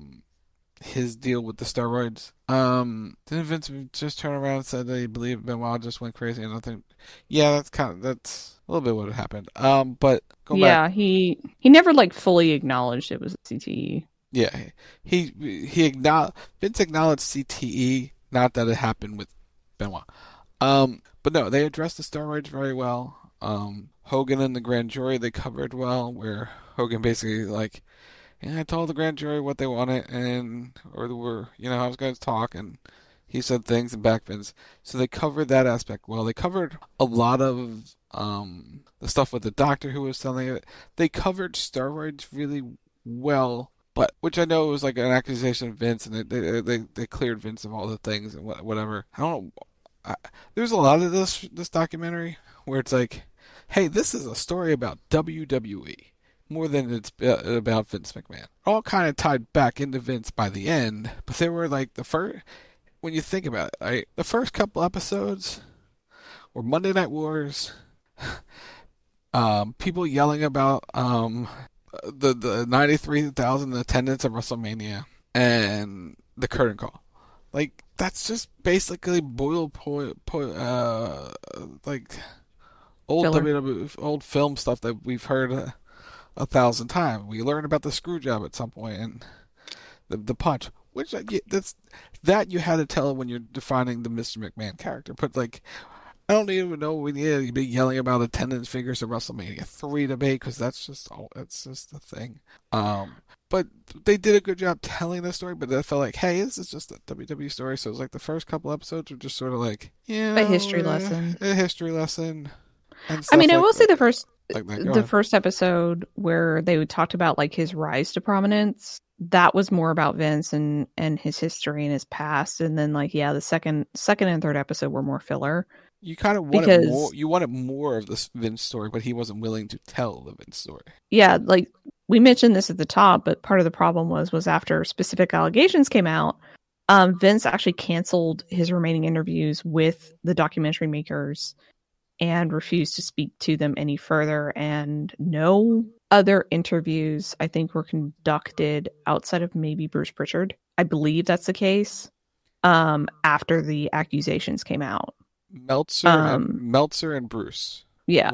his deal with the steroids. Didn't Vince just turn around and said that he believed Benoit just went crazy? And I think, yeah, that's a little bit what happened. But back, he never like fully acknowledged it was CTE. Yeah, he acknowledged, Vince acknowledged CTE, not that it happened with Benoit. But no, they addressed the steroids very well. Hogan and the grand jury, they covered well, where Hogan basically like, yeah, I told the grand jury what they wanted, I was going to talk, and he said things and back Vince. So they covered that aspect well. They covered a lot of the stuff with the doctor who was selling it. They covered steroids really well, but which I know was like an accusation of Vince, and they cleared Vince of all the things and whatever. I don't know. There's a lot of this documentary where it's like, hey, this is a story about WWE. More than it's about Vince McMahon. All kind of tied back into Vince by the end, but they were like when you think about it, right? The first couple episodes were Monday Night Wars, people yelling about the 93,000 attendance at WrestleMania and the curtain call. Like, that's just basically like old WWE, old film stuff that we've heard 1,000 times. We learned about the screw job at some point and the punch, which that you had to tell when you're defining the Mr. McMahon character. But like, I don't even know we need to be yelling about attendance figures at WrestleMania 3 debate, because that's just the thing. But they did a good job telling the story, but I felt like, hey, this is just a WWE story. So it was like the first couple episodes were just sort of like, a history lesson. A history lesson. I mean, I will say the first episode where they talked about like his rise to prominence, that was more about Vince and his history and his past. And then like, the second and third episode were more filler. You kind of wanted more. You wanted more of this Vince story, but he wasn't willing to tell the Vince story. Yeah, like we mentioned this at the top, but part of the problem was after specific allegations came out, Vince actually canceled his remaining interviews with the documentary makers and refused to speak to them any further. And no other interviews, I think, were conducted outside of maybe Bruce Pritchard. I believe that's the case. After the accusations came out. Meltzer and Bruce,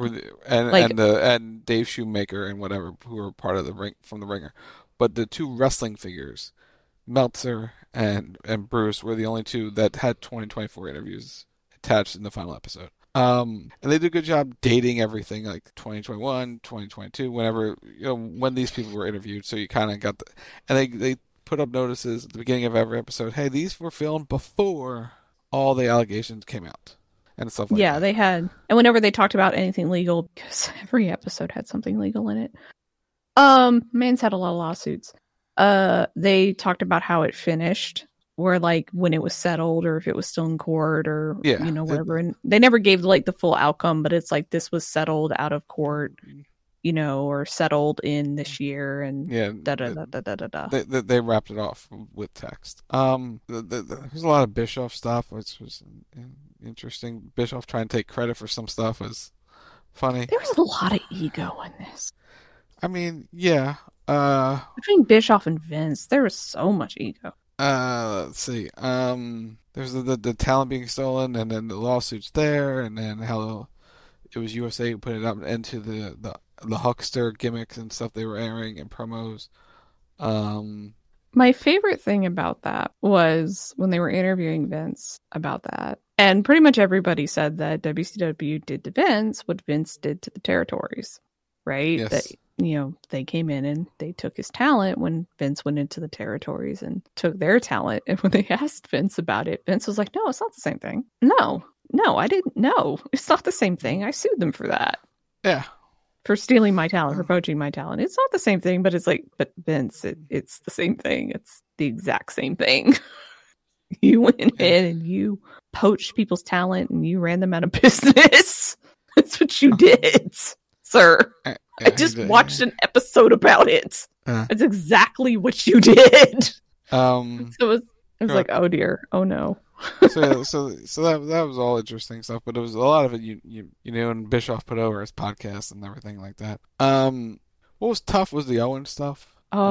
and Dave Shoemaker and whatever, who were part of the ring from the Ringer, but the two wrestling figures, Meltzer and Bruce, were the only two that had 2024 interviews attached in the final episode. And they did a good job dating everything, like 2021, 2022, when these people were interviewed. So you kind of got and they put up notices at the beginning of every episode. Hey, these were filmed before all the allegations came out. And stuff like that. They had. And whenever they talked about anything legal, because every episode had something legal in it. Man's had a lot of lawsuits. They talked about how it finished, where like when it was settled or if it was still in court or whatever. And they never gave like the full outcome, but it's like this was settled out of court, or settled in this year, and They wrapped it off with text. There's a lot of Bischoff stuff, which was interesting. Bischoff trying to take credit for some stuff was funny. There was a lot of ego in this. I mean, yeah. Between Bischoff and Vince, there was so much ego. Let's see. There's the talent being stolen, and then the lawsuits there, and then how it was USA who put it up into the huckster gimmicks and stuff they were airing in promos. My favorite thing about that was when they were interviewing Vince about that. And pretty much everybody said that WCW did to Vince what Vince did to the territories, right? Yes. That, they came in and they took his talent when Vince went into the territories and took their talent. And when they asked Vince about it, Vince was like, no, it's not the same thing. No, I didn't know. It's not the same thing. I sued them for that. Yeah. For stealing my talent, for poaching my talent. It's not the same thing, but it's like, but Vince, it's the same thing. It's the exact same thing. You went in and you poached people's talent and you ran them out of business. That's what you did, sir. I just watched an episode about it. That's exactly what you did. So it was like, oh dear, oh no. so that was all interesting stuff, but it was a lot of it and Bischoff put over his podcast and everything like that. What was tough was the Owen stuff.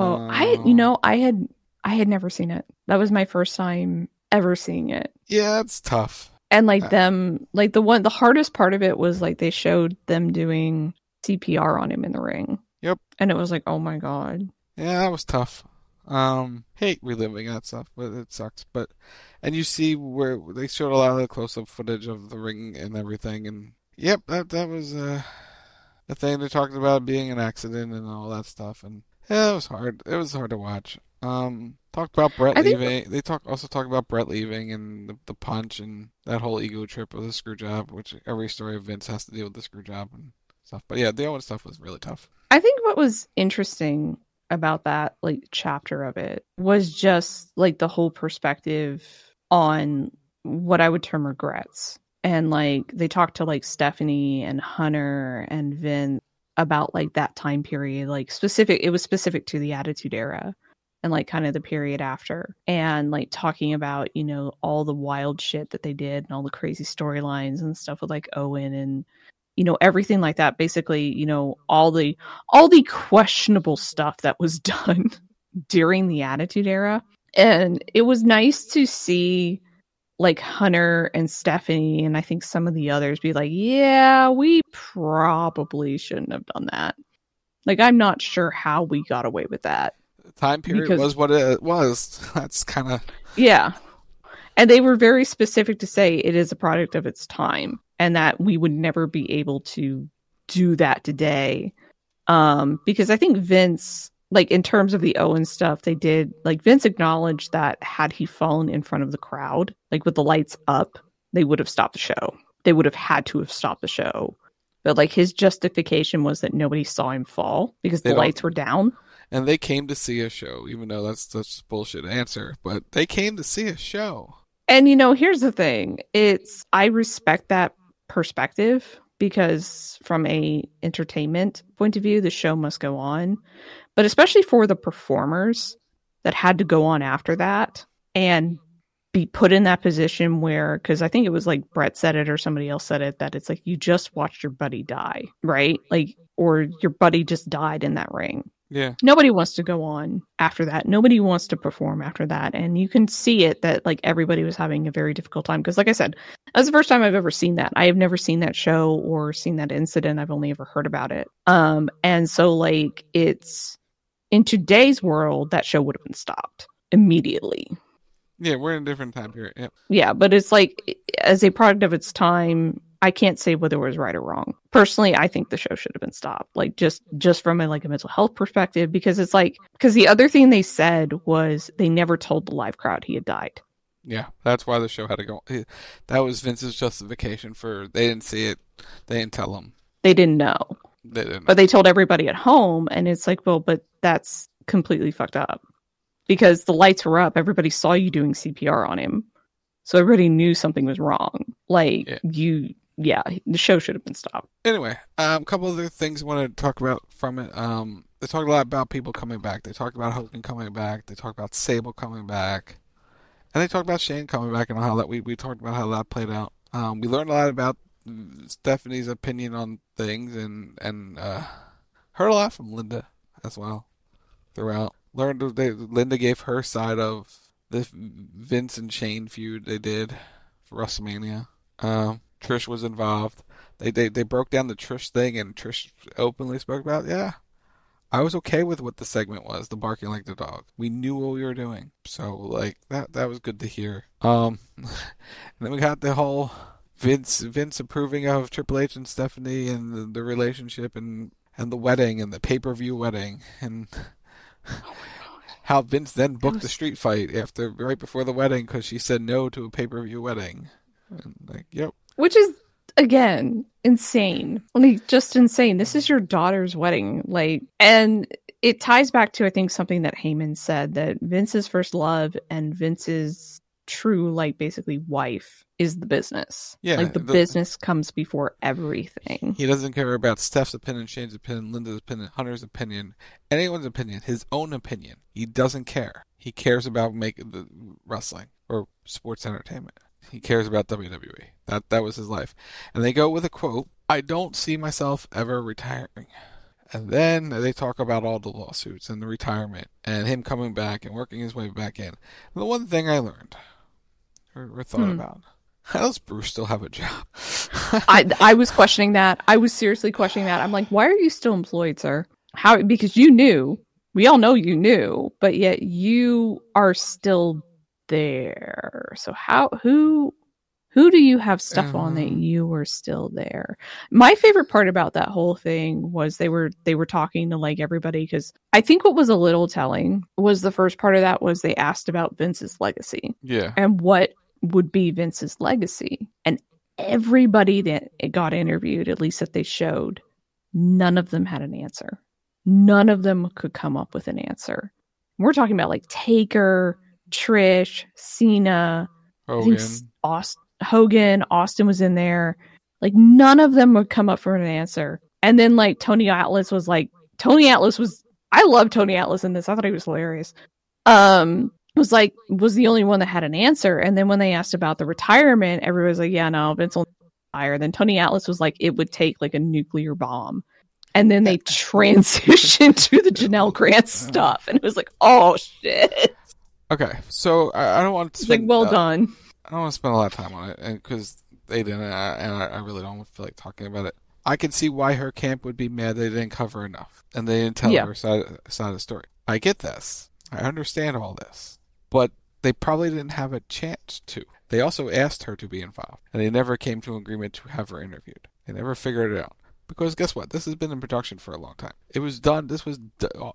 I had never seen it. That was my first time ever seeing it. Yeah, it's tough. And like the hardest part of it was like they showed them doing CPR on him in the ring. Yep. And it was like, oh my god. Yeah, that was tough. Hate reliving that stuff, but it sucks. And you see where they showed a lot of the close-up footage of the ring and everything, and yep, that was the thing they talked about being an accident and all that stuff, and yeah, it was hard. It was hard to watch. Talked about Brett leaving. They also talked about Brett leaving and the punch and that whole ego trip with the screw job, which every story of Vince has to deal with the screw job and stuff. But yeah, the Owen stuff was really tough. I think what was interesting about that like chapter of it was just like the whole perspective on what I would term regrets. And like they talked to like Stephanie and Hunter and Vince about like that time period, like it was specific to the Attitude Era and like kind of the period after, and like talking about, all the wild shit that they did and all the crazy storylines and stuff with like Owen everything like that. Basically, all the questionable stuff that was done during the Attitude Era. And it was nice to see like Hunter and Stephanie, and I think some of the others be like, yeah, we probably shouldn't have done that. Like, I'm not sure how we got away with that. The time period was what it was. That's kind of... Yeah. And they were very specific to say it is a product of its time and that we would never be able to do that today. Because I think Vince, like in terms of the Owen stuff, they did, like Vince acknowledged that had he fallen in front of the crowd, like with the lights up, they would have stopped the show. They would have had to have stopped the show. But like his justification was that nobody saw him fall because the lights were down. And they came to see a show, even though that's such a bullshit answer. But they came to see a show. And, here's the thing. I respect that perspective because from a entertainment point of view, the show must go on. But especially for the performers that had to go on after that and be put in that position where, because I think it was like Brett said it or somebody else said it, that it's like you just watched your buddy die, right? Like, or your buddy just died in that ring. Yeah. Nobody wants to go on after that. Nobody wants to perform after that. And you can see it that like everybody was having a very difficult time. Because like I said, that's the first time I've ever seen that. I have never seen that show or seen that incident. I've only ever heard about it. And so like it's in today's world, that show would have been stopped immediately. Yeah, we're in a different time period. Yep. Yeah, but it's like as a product of its time, I can't say whether it was right or wrong. Personally, I think the show should have been stopped. Like just from a mental health perspective, because it's like, because the other thing they said was they never told the live crowd he had died. Yeah, that's why the show had to go. That was Vince's justification for, they didn't see it. They didn't tell him. They didn't know. They didn't know. But they told everybody at home, and it's like, well, but that's completely fucked up. Because the lights were up, everybody saw you doing CPR on him. So everybody knew something was wrong. Like, the show should have been stopped. Anyway, a couple other things I want to talk about from it. They talked a lot about people coming back. They talked about Hogan coming back. They talked about Sable coming back. And they talked about Shane coming back and how that we talked about how that played out. We learned a lot about Stephanie's opinion on things and heard a lot from Linda as well throughout. Learned Linda gave her side of the Vince and Shane feud they did for WrestleMania. Trish was involved. They broke down the Trish thing, and Trish openly spoke about, yeah, I was okay with what the segment was, the barking like the dog. We knew what we were doing. So, like, that was good to hear. And then we got the whole Vince approving of Triple H and Stephanie and the relationship and the wedding and the pay-per-view wedding. And how Vince then booked the street fight right before the wedding because she said no to a pay-per-view wedding. And like, yep. Which is, again, insane. Like, just insane. This is your daughter's wedding. Like, and it ties back to, I think, something that Heyman said, that Vince's first love and Vince's true, like, basically wife is the business. Yeah. Like, the business comes before everything. He doesn't care about Steph's opinion, Shane's opinion, Linda's opinion, Hunter's opinion, anyone's opinion, his own opinion. He doesn't care. He cares about making the wrestling or sports entertainment. He cares about WWE. That was his life. And they go with a quote, I don't see myself ever retiring. And then they talk about all the lawsuits and the retirement and him coming back and working his way back in. And the one thing I learned or thought about, how does Bruce still have a job? I was questioning that. I was seriously questioning that. I'm like, why are you still employed, sir? How? Because you knew. We all know you knew, but yet you are still there. So who do you have stuff on that you were still there? My favorite part about that whole thing was they were talking to like everybody, because I think what was a little telling was the first part of that was they asked about Vince's legacy. Yeah. And what would be Vince's legacy. And everybody that got interviewed, at least that they showed, none of them had an answer. None of them could come up with an answer. We're talking about like Taker, Trish, Cena, Hogan, Austin was in there. Like, none of them would come up for an answer. And then like Tony Atlas was, I love Tony Atlas in this. I thought he was hilarious. Was the only one that had an answer. And then when they asked about the retirement, everybody was like, yeah, no, Vince will McIntyre. Then Tony Atlas was like, it would take like a nuclear bomb. And then they transitioned to the Janelle Grant stuff. And it was like, oh, shit. Okay, so I don't want to spend... It's like, well done. I don't want to spend a lot of time on it, and because they didn't, and I really don't feel like talking about it. I can see why her camp would be mad they didn't cover enough, and they didn't tell her side of the story. I get this. I understand all this. But they probably didn't have a chance to. They also asked her to be involved, and they never came to an agreement to have her interviewed. They never figured it out. Because guess what? This has been in production for a long time. It was done. This was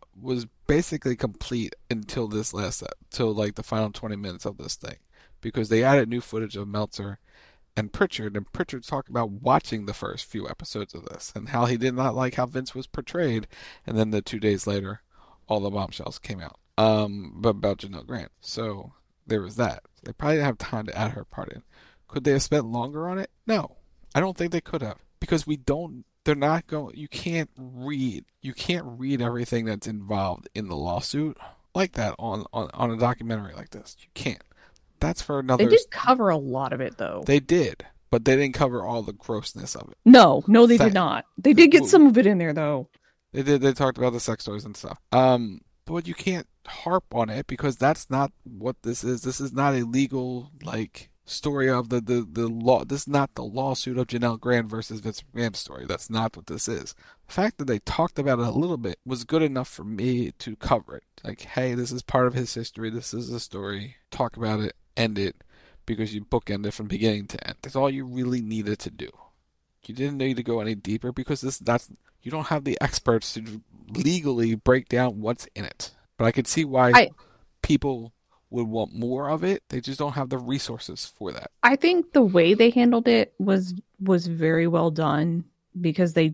basically complete until till like the final 20 minutes of this thing, because they added new footage of Meltzer and Pritchard talked about watching the first few episodes of this and how he did not like how Vince was portrayed, and then the 2 days later, all the bombshells came out. But about Janelle Grant. So there was that. They probably didn't have time to add her part in. Could they have spent longer on it? No, I don't think they could have, because they're not going. You can't read everything that's involved in the lawsuit like that on a documentary like this. You can't. That's for another. They did cover a lot of it, though. They did, but they didn't cover all the grossness of it. No, they did not. They did get some of it in there, though. They did. They talked about the sex toys and stuff. But you can't harp on it, because that's not what this is. This is not a legal story of the law. This is not the lawsuit of Janelle Grant versus Vince McMahon story. That's not what this is. The fact that they talked about it a little bit was good enough for me to cover it. Like, hey, this is part of his history. This is a story. Talk about it. End it. Because you bookend it from beginning to end. That's all you really needed to do. You didn't need to go any deeper, because you don't have the experts to legally break down what's in it. But I could see why people would want more of it. They just don't have the resources for that. I think the way they handled it was very well done, because they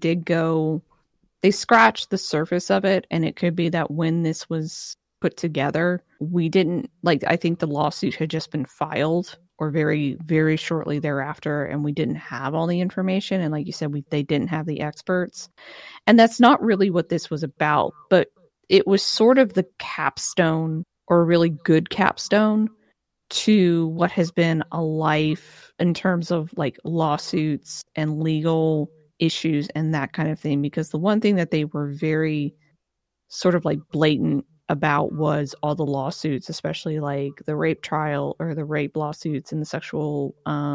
scratched the surface of it, and it could be that when this was put together, we didn't I think the lawsuit had just been filed, or very, very shortly thereafter, and we didn't have all the information, and like you said, they didn't have the experts, and that's not really what this was about. But it was sort of the capstone, or a really good capstone, to what has been a life in terms of lawsuits and legal issues and that kind of thing. Because the one thing that they were very sort of blatant about was all the lawsuits, especially the rape trial, or the rape lawsuits, and the sexual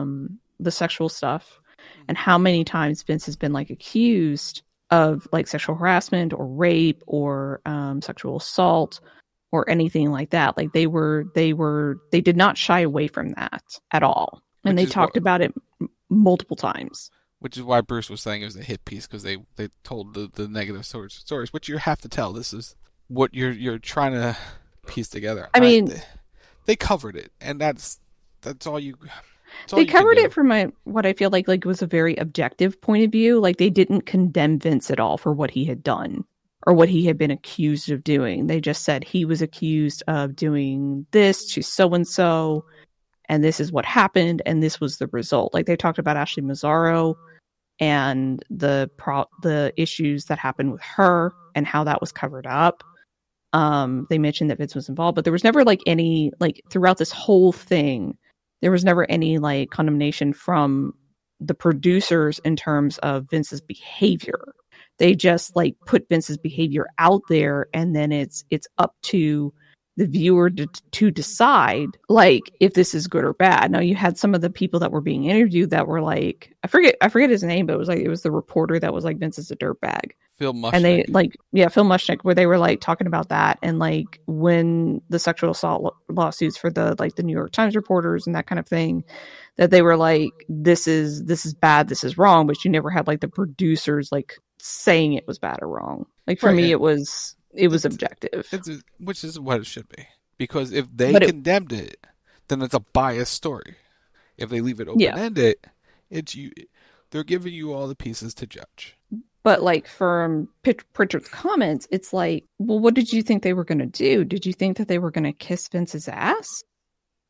stuff, and how many times Vince has been accused of sexual harassment or rape or sexual assault or anything like that. They did not shy away from that at all. And they talked about it multiple times. Which is why Bruce was saying it was a hit piece, because they told the negative stories, which you have to tell. This is what you're trying to piece together. I mean, they covered it, and that's all you. They covered it from what I feel like was a very objective point of view. They didn't condemn Vince at all for what he had done or what he had been accused of doing. They just said he was accused of doing this to so-and-so, and this is what happened, and this was the result. They talked about Ashley Mazzaro and the issues that happened with her and how that was covered up. They mentioned that Vince was involved, but there was never any throughout this whole thing, there was never any condemnation from the producers in terms of Vince's behavior. They just put Vince's behavior out there, and then it's up to the viewer to decide if this is good or bad. Now, you had some of the people that were being interviewed that were I forget his name, but it was the reporter that was Vince is a dirtbag. Phil Mushnick. And they Phil Mushnick, where they were talking about that, and when the sexual assault lawsuits for the the New York Times reporters and that kind of thing, that they were this is bad, this is wrong, but you never had the producers saying it was bad or wrong. For me, it was objective, which is what it should be. Because if they condemned it, then it's a biased story. If they leave it open-ended, they're giving you all the pieces to judge. But from Pritchard's comments, it's well, what did you think they were going to do? Did you think that they were going to kiss Vince's ass?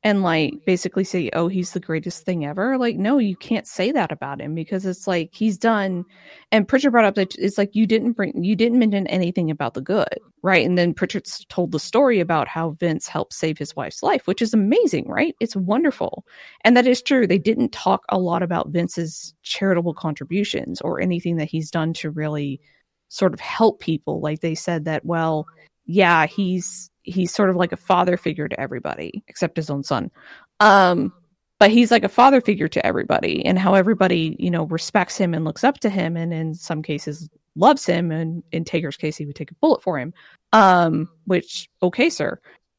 and like basically say, oh, he's the greatest thing ever. Like, no, you can't say that about him, because it's like he's done. And Pritchard brought up that it's like you didn't mention anything about the good, right? And then Pritchard told the story about how Vince helped save his wife's life, which is amazing, right? It's wonderful. And that is true. They didn't talk a lot about Vince's charitable contributions or anything that he's done to really sort of help people. Like they said that, well, yeah, he's sort of like a father figure to everybody except his own son. But he's like a father figure to everybody, and how everybody, you know, respects him and looks up to him, and in some cases loves him. And in Taker's case, he would take a bullet for him. Which, okay, sir.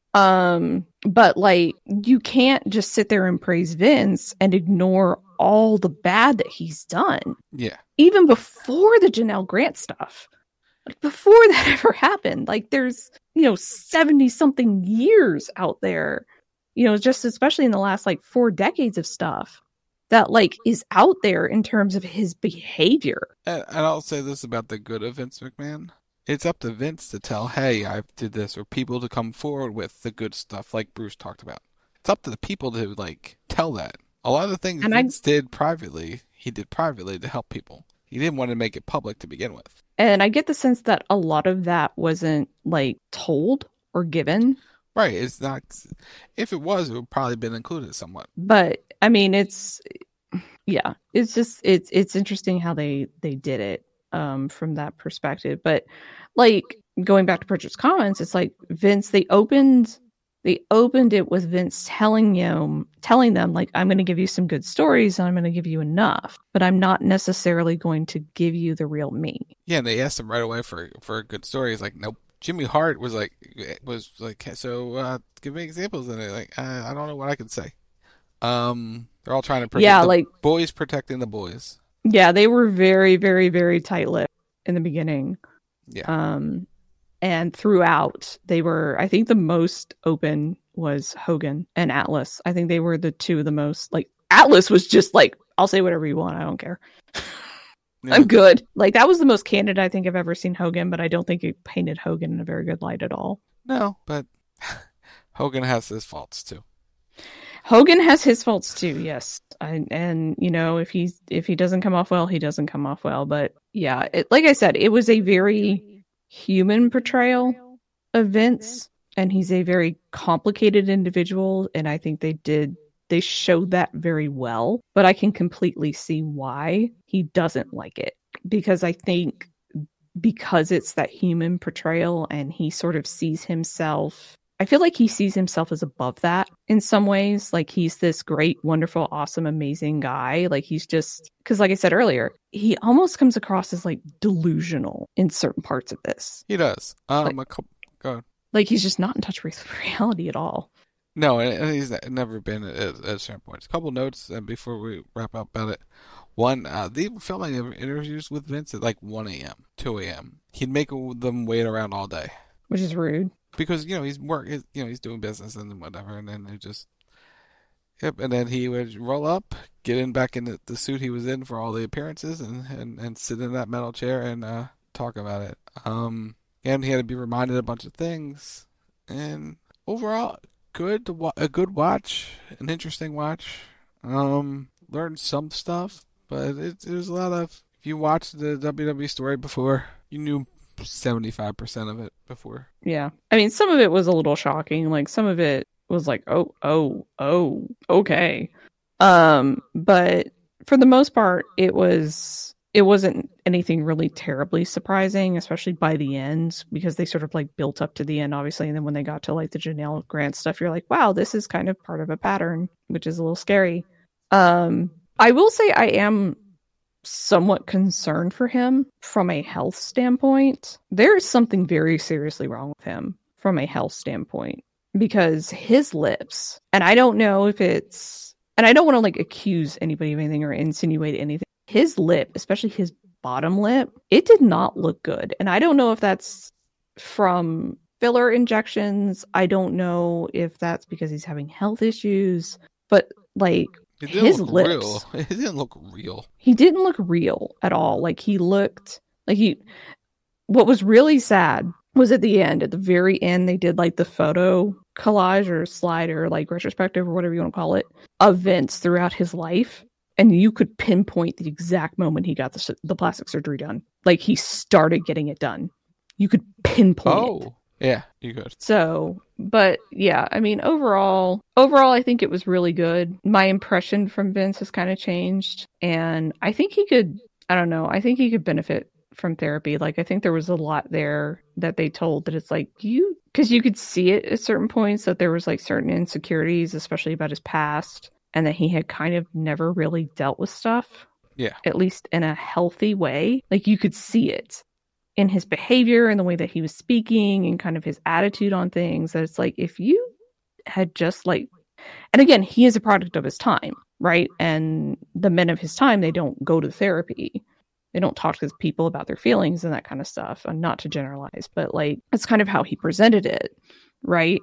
But like, you can't just sit there and praise Vince and ignore all the bad that he's done. Yeah. Even before the Janelle Grant stuff. Like, before that ever happened, like, there's, you know, 70 something years out there, you know, just especially in the last like 4 decades of stuff that like is out there in terms of his behavior. And I'll say this about the good of Vince McMahon. It's up to Vince to tell, hey, I did this, or people to come forward with the good stuff like Bruce talked about. It's up to the people to like tell that. A lot of the things Vince did privately, he did privately to help people. He didn't want to make it public to begin with. And I get the sense that a lot of that wasn't like told or given. Right. It's not. If it was, it would probably been included somewhat. But I mean, it's just it's interesting how they did it from that perspective. But like going back to Pritchard's comments, it's like Vince. They opened it with Vince telling them, like, I'm going to give you some good stories and I'm going to give you enough, but I'm not necessarily going to give you the real me. Yeah, and they asked him right away for a good story. He's like, nope. Jimmy Hart was like, so give me examples. And they're like, I don't know what I can say. They're all trying to protect the boys protecting the boys. Yeah, they were very, very, very tight-lipped in the beginning. Yeah. And throughout, they were, I think the most open was Hogan and Atlas. I think they were the two of the most, like, Atlas was just like, I'll say whatever you want, I don't care. Yeah. I'm good. Like, that was the most candid I think I've ever seen Hogan, but I don't think it painted Hogan in a very good light at all. No, but Hogan has his faults too. Hogan has his faults too, yes. And you know, if he doesn't come off well, he doesn't come off well. But yeah, like I said, it was a very human portrayal of Vince, and he's a very complicated individual, and I think they showed that very well. But I can completely see why he doesn't like it, because I think because it's that human portrayal and he sort of sees himself, I feel like he sees himself as above that in some ways. Like, he's this great, wonderful, awesome, amazing guy. Like, he's just, because like I said earlier, he almost comes across as like delusional in certain parts of this. He does. Go ahead. Like, he's just not in touch with reality at all. No, and he's never been at certain points. A couple notes before we wrap up about it. One, they were filming interviews with Vince at like 1 a.m., 2 a.m. He'd make them wait around all day. Which is rude. Because, he's doing business and whatever, and then and then he would roll up, get back in the suit he was in for all the appearances, and sit in that metal chair and talk about it. And he had to be reminded a bunch of things, and overall, a good watch, an interesting watch. Learned some stuff, but it was a lot of, if you watched the WWE story before, you knew 75% of it before. Yeah. I mean, some of it was a little shocking. Like, some of it was like, oh, okay. But for the most part, it wasn't anything really terribly surprising, especially by the end, because they sort of like built up to the end, obviously. And then when they got to like the Janelle Grant stuff, you're like, wow, this is kind of part of a pattern, which is a little scary. I will say I am somewhat concerned for him from a health standpoint. There is something very seriously wrong with him from a health standpoint, because his lips, and I don't know if it's, and I don't want to like accuse anybody of anything or insinuate anything. His lip, especially his bottom lip, it did not look good. And I don't know if that's from filler injections. I don't know if that's because he's having health issues, but like, his lips, real. It didn't look real. He didn't look real at all. Like, he looked like what was really sad was at the end. At the very end, they did like the photo collage or slide or like retrospective or whatever you want to call it, of Vince throughout his life. And you could pinpoint the exact moment he got the plastic surgery done. Like he started getting it done. You could pinpoint it. Yeah, you could. So, but yeah, I mean, overall, I think it was really good. My impression from Vince has kind of changed. And I think he could benefit from therapy. Like, I think there was a lot there that they told that it's like because you could see it at certain points that there was like certain insecurities, especially about his past, and that he had kind of never really dealt with stuff. Yeah. At least in a healthy way. Like, you could see it in his behavior and the way that he was speaking and kind of his attitude on things, that it's like, if you had just like, and again, he is a product of his time, right? And the men of his time, they don't go to therapy. They don't talk to people about their feelings and that kind of stuff. And not to generalize, but like, it's kind of how he presented it, right?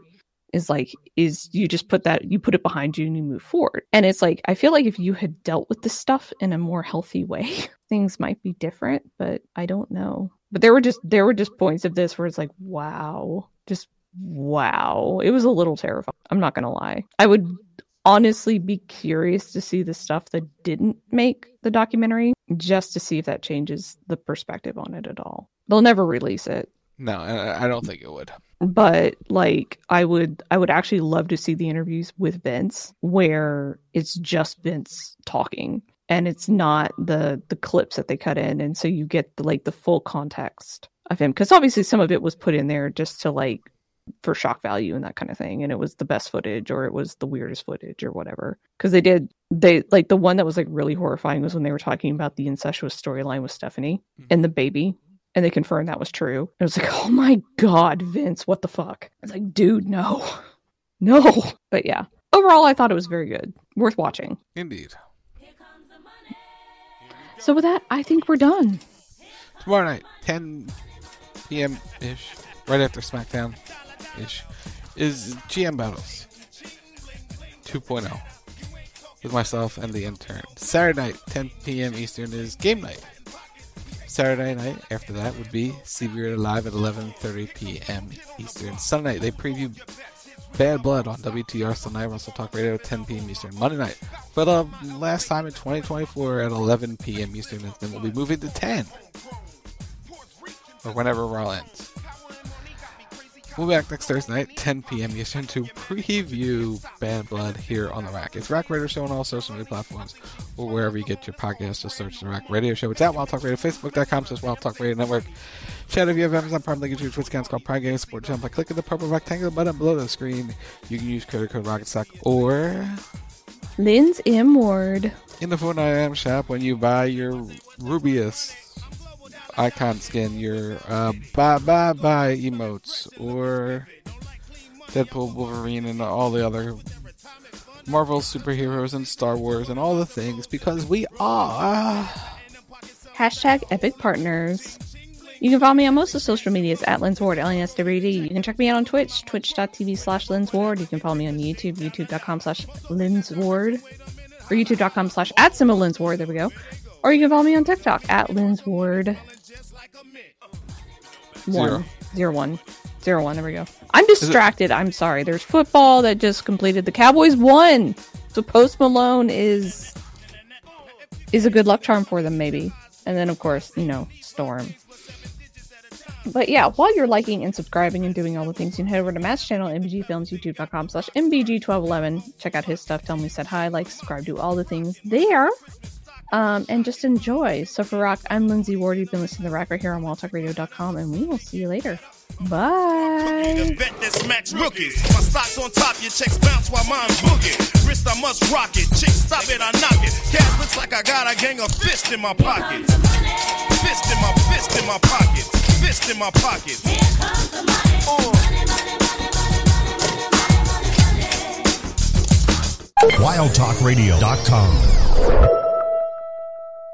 Is you just put it behind you and you move forward. And it's like, I feel like if you had dealt with this stuff in a more healthy way, things might be different, but I don't know. But there were just points of this where it's like, wow, just wow. It was a little terrifying. I'm not going to lie. I would honestly be curious to see the stuff that didn't make the documentary, just to see if that changes the perspective on it at all. They'll never release it. No, I don't think it would. But like, I would actually love to see the interviews with Vince where it's just Vince talking. And it's not the clips that they cut in. And so you get the full context of him. Because obviously some of it was put in there just to like, for shock value and that kind of thing. And it was the best footage or it was the weirdest footage or whatever. Because they like, the one that was like really horrifying was when they were talking about the incestuous storyline with Stephanie and the baby. And they confirmed that was true. It was like, oh my God, Vince, what the fuck? I was like, dude, no. But yeah, overall, I thought it was very good. Worth watching. Indeed. So with that, I think we're done. Tomorrow night, 10 p.m.-ish, right after SmackDown-ish, is GM Battles 2.0 with myself and the intern. Saturday night, 10 p.m. Eastern, is Game Night. Saturday night after that would be CBR Live at 11:30 p.m. Eastern. Sunday night, they preview Bad Blood on WTR Sunday Night Wrestle Talk Radio at 10 p.m. Eastern. Monday night, for the last time in 2024 at 11 p.m. Eastern, and then we'll be moving to 10. Or whenever Raw ends. We'll be back next Thursday night, 10 p.m. Eastern, to preview Bad Blood here on The Rack. It's Rack Radio Show on all social media platforms, or wherever you get your podcasts. Just search The Rack Radio Show. It's at Wild Talk Radio, Facebook.com/Wild Talk Radio Network. Chat, if you have Amazon Prime, link to your Twitch account. It's called Prime Gaming Support Channel by clicking the purple rectangular button below the screen. You can use credit code RocketStock or Lynn's M Ward in the Fortnite item shop when you buy your Rubius icon skin, your bye emotes, or Deadpool, Wolverine, and all the other Marvel superheroes and Star Wars and all the things, because we are #Epic Partners. You can follow me on most of social medias at Lynn's Ward, LNSWD. You can check me out on Twitch, twitch.tv/Lynn's Ward. You can follow me on YouTube, youtube.com/Lynn's Ward, or youtube.com/@Lynn's Ward. There we go. Or you can follow me on TikTok at Lynn's Ward 01. There we go. I'm distracted. I'm sorry. There's football that just completed. The Cowboys won. So Post Malone is a good luck charm for them, maybe. And then, of course, Storm. But yeah, while you're liking and subscribing and doing all the things, you can head over to Matt's channel, MBG Films, youtube.com/MBG1211. Check out his stuff. Tell me he said hi, like, subscribe, do all the things there. And just enjoy. So for Rock, I'm Lindsay Ward. You've been listening to Rock right here on WildTalkRadio.com, and we will see you later. Bye. Bet this match rookies. My stock's on top, your checks bounce while mine boogie. Wrist, I must rock it. Chicks, stop it, I knock it. Cash looks like I got a gang of fists in my pocket. Fist in my pocket. Fist in my pocket. Here comes the money. WildTalkRadio.com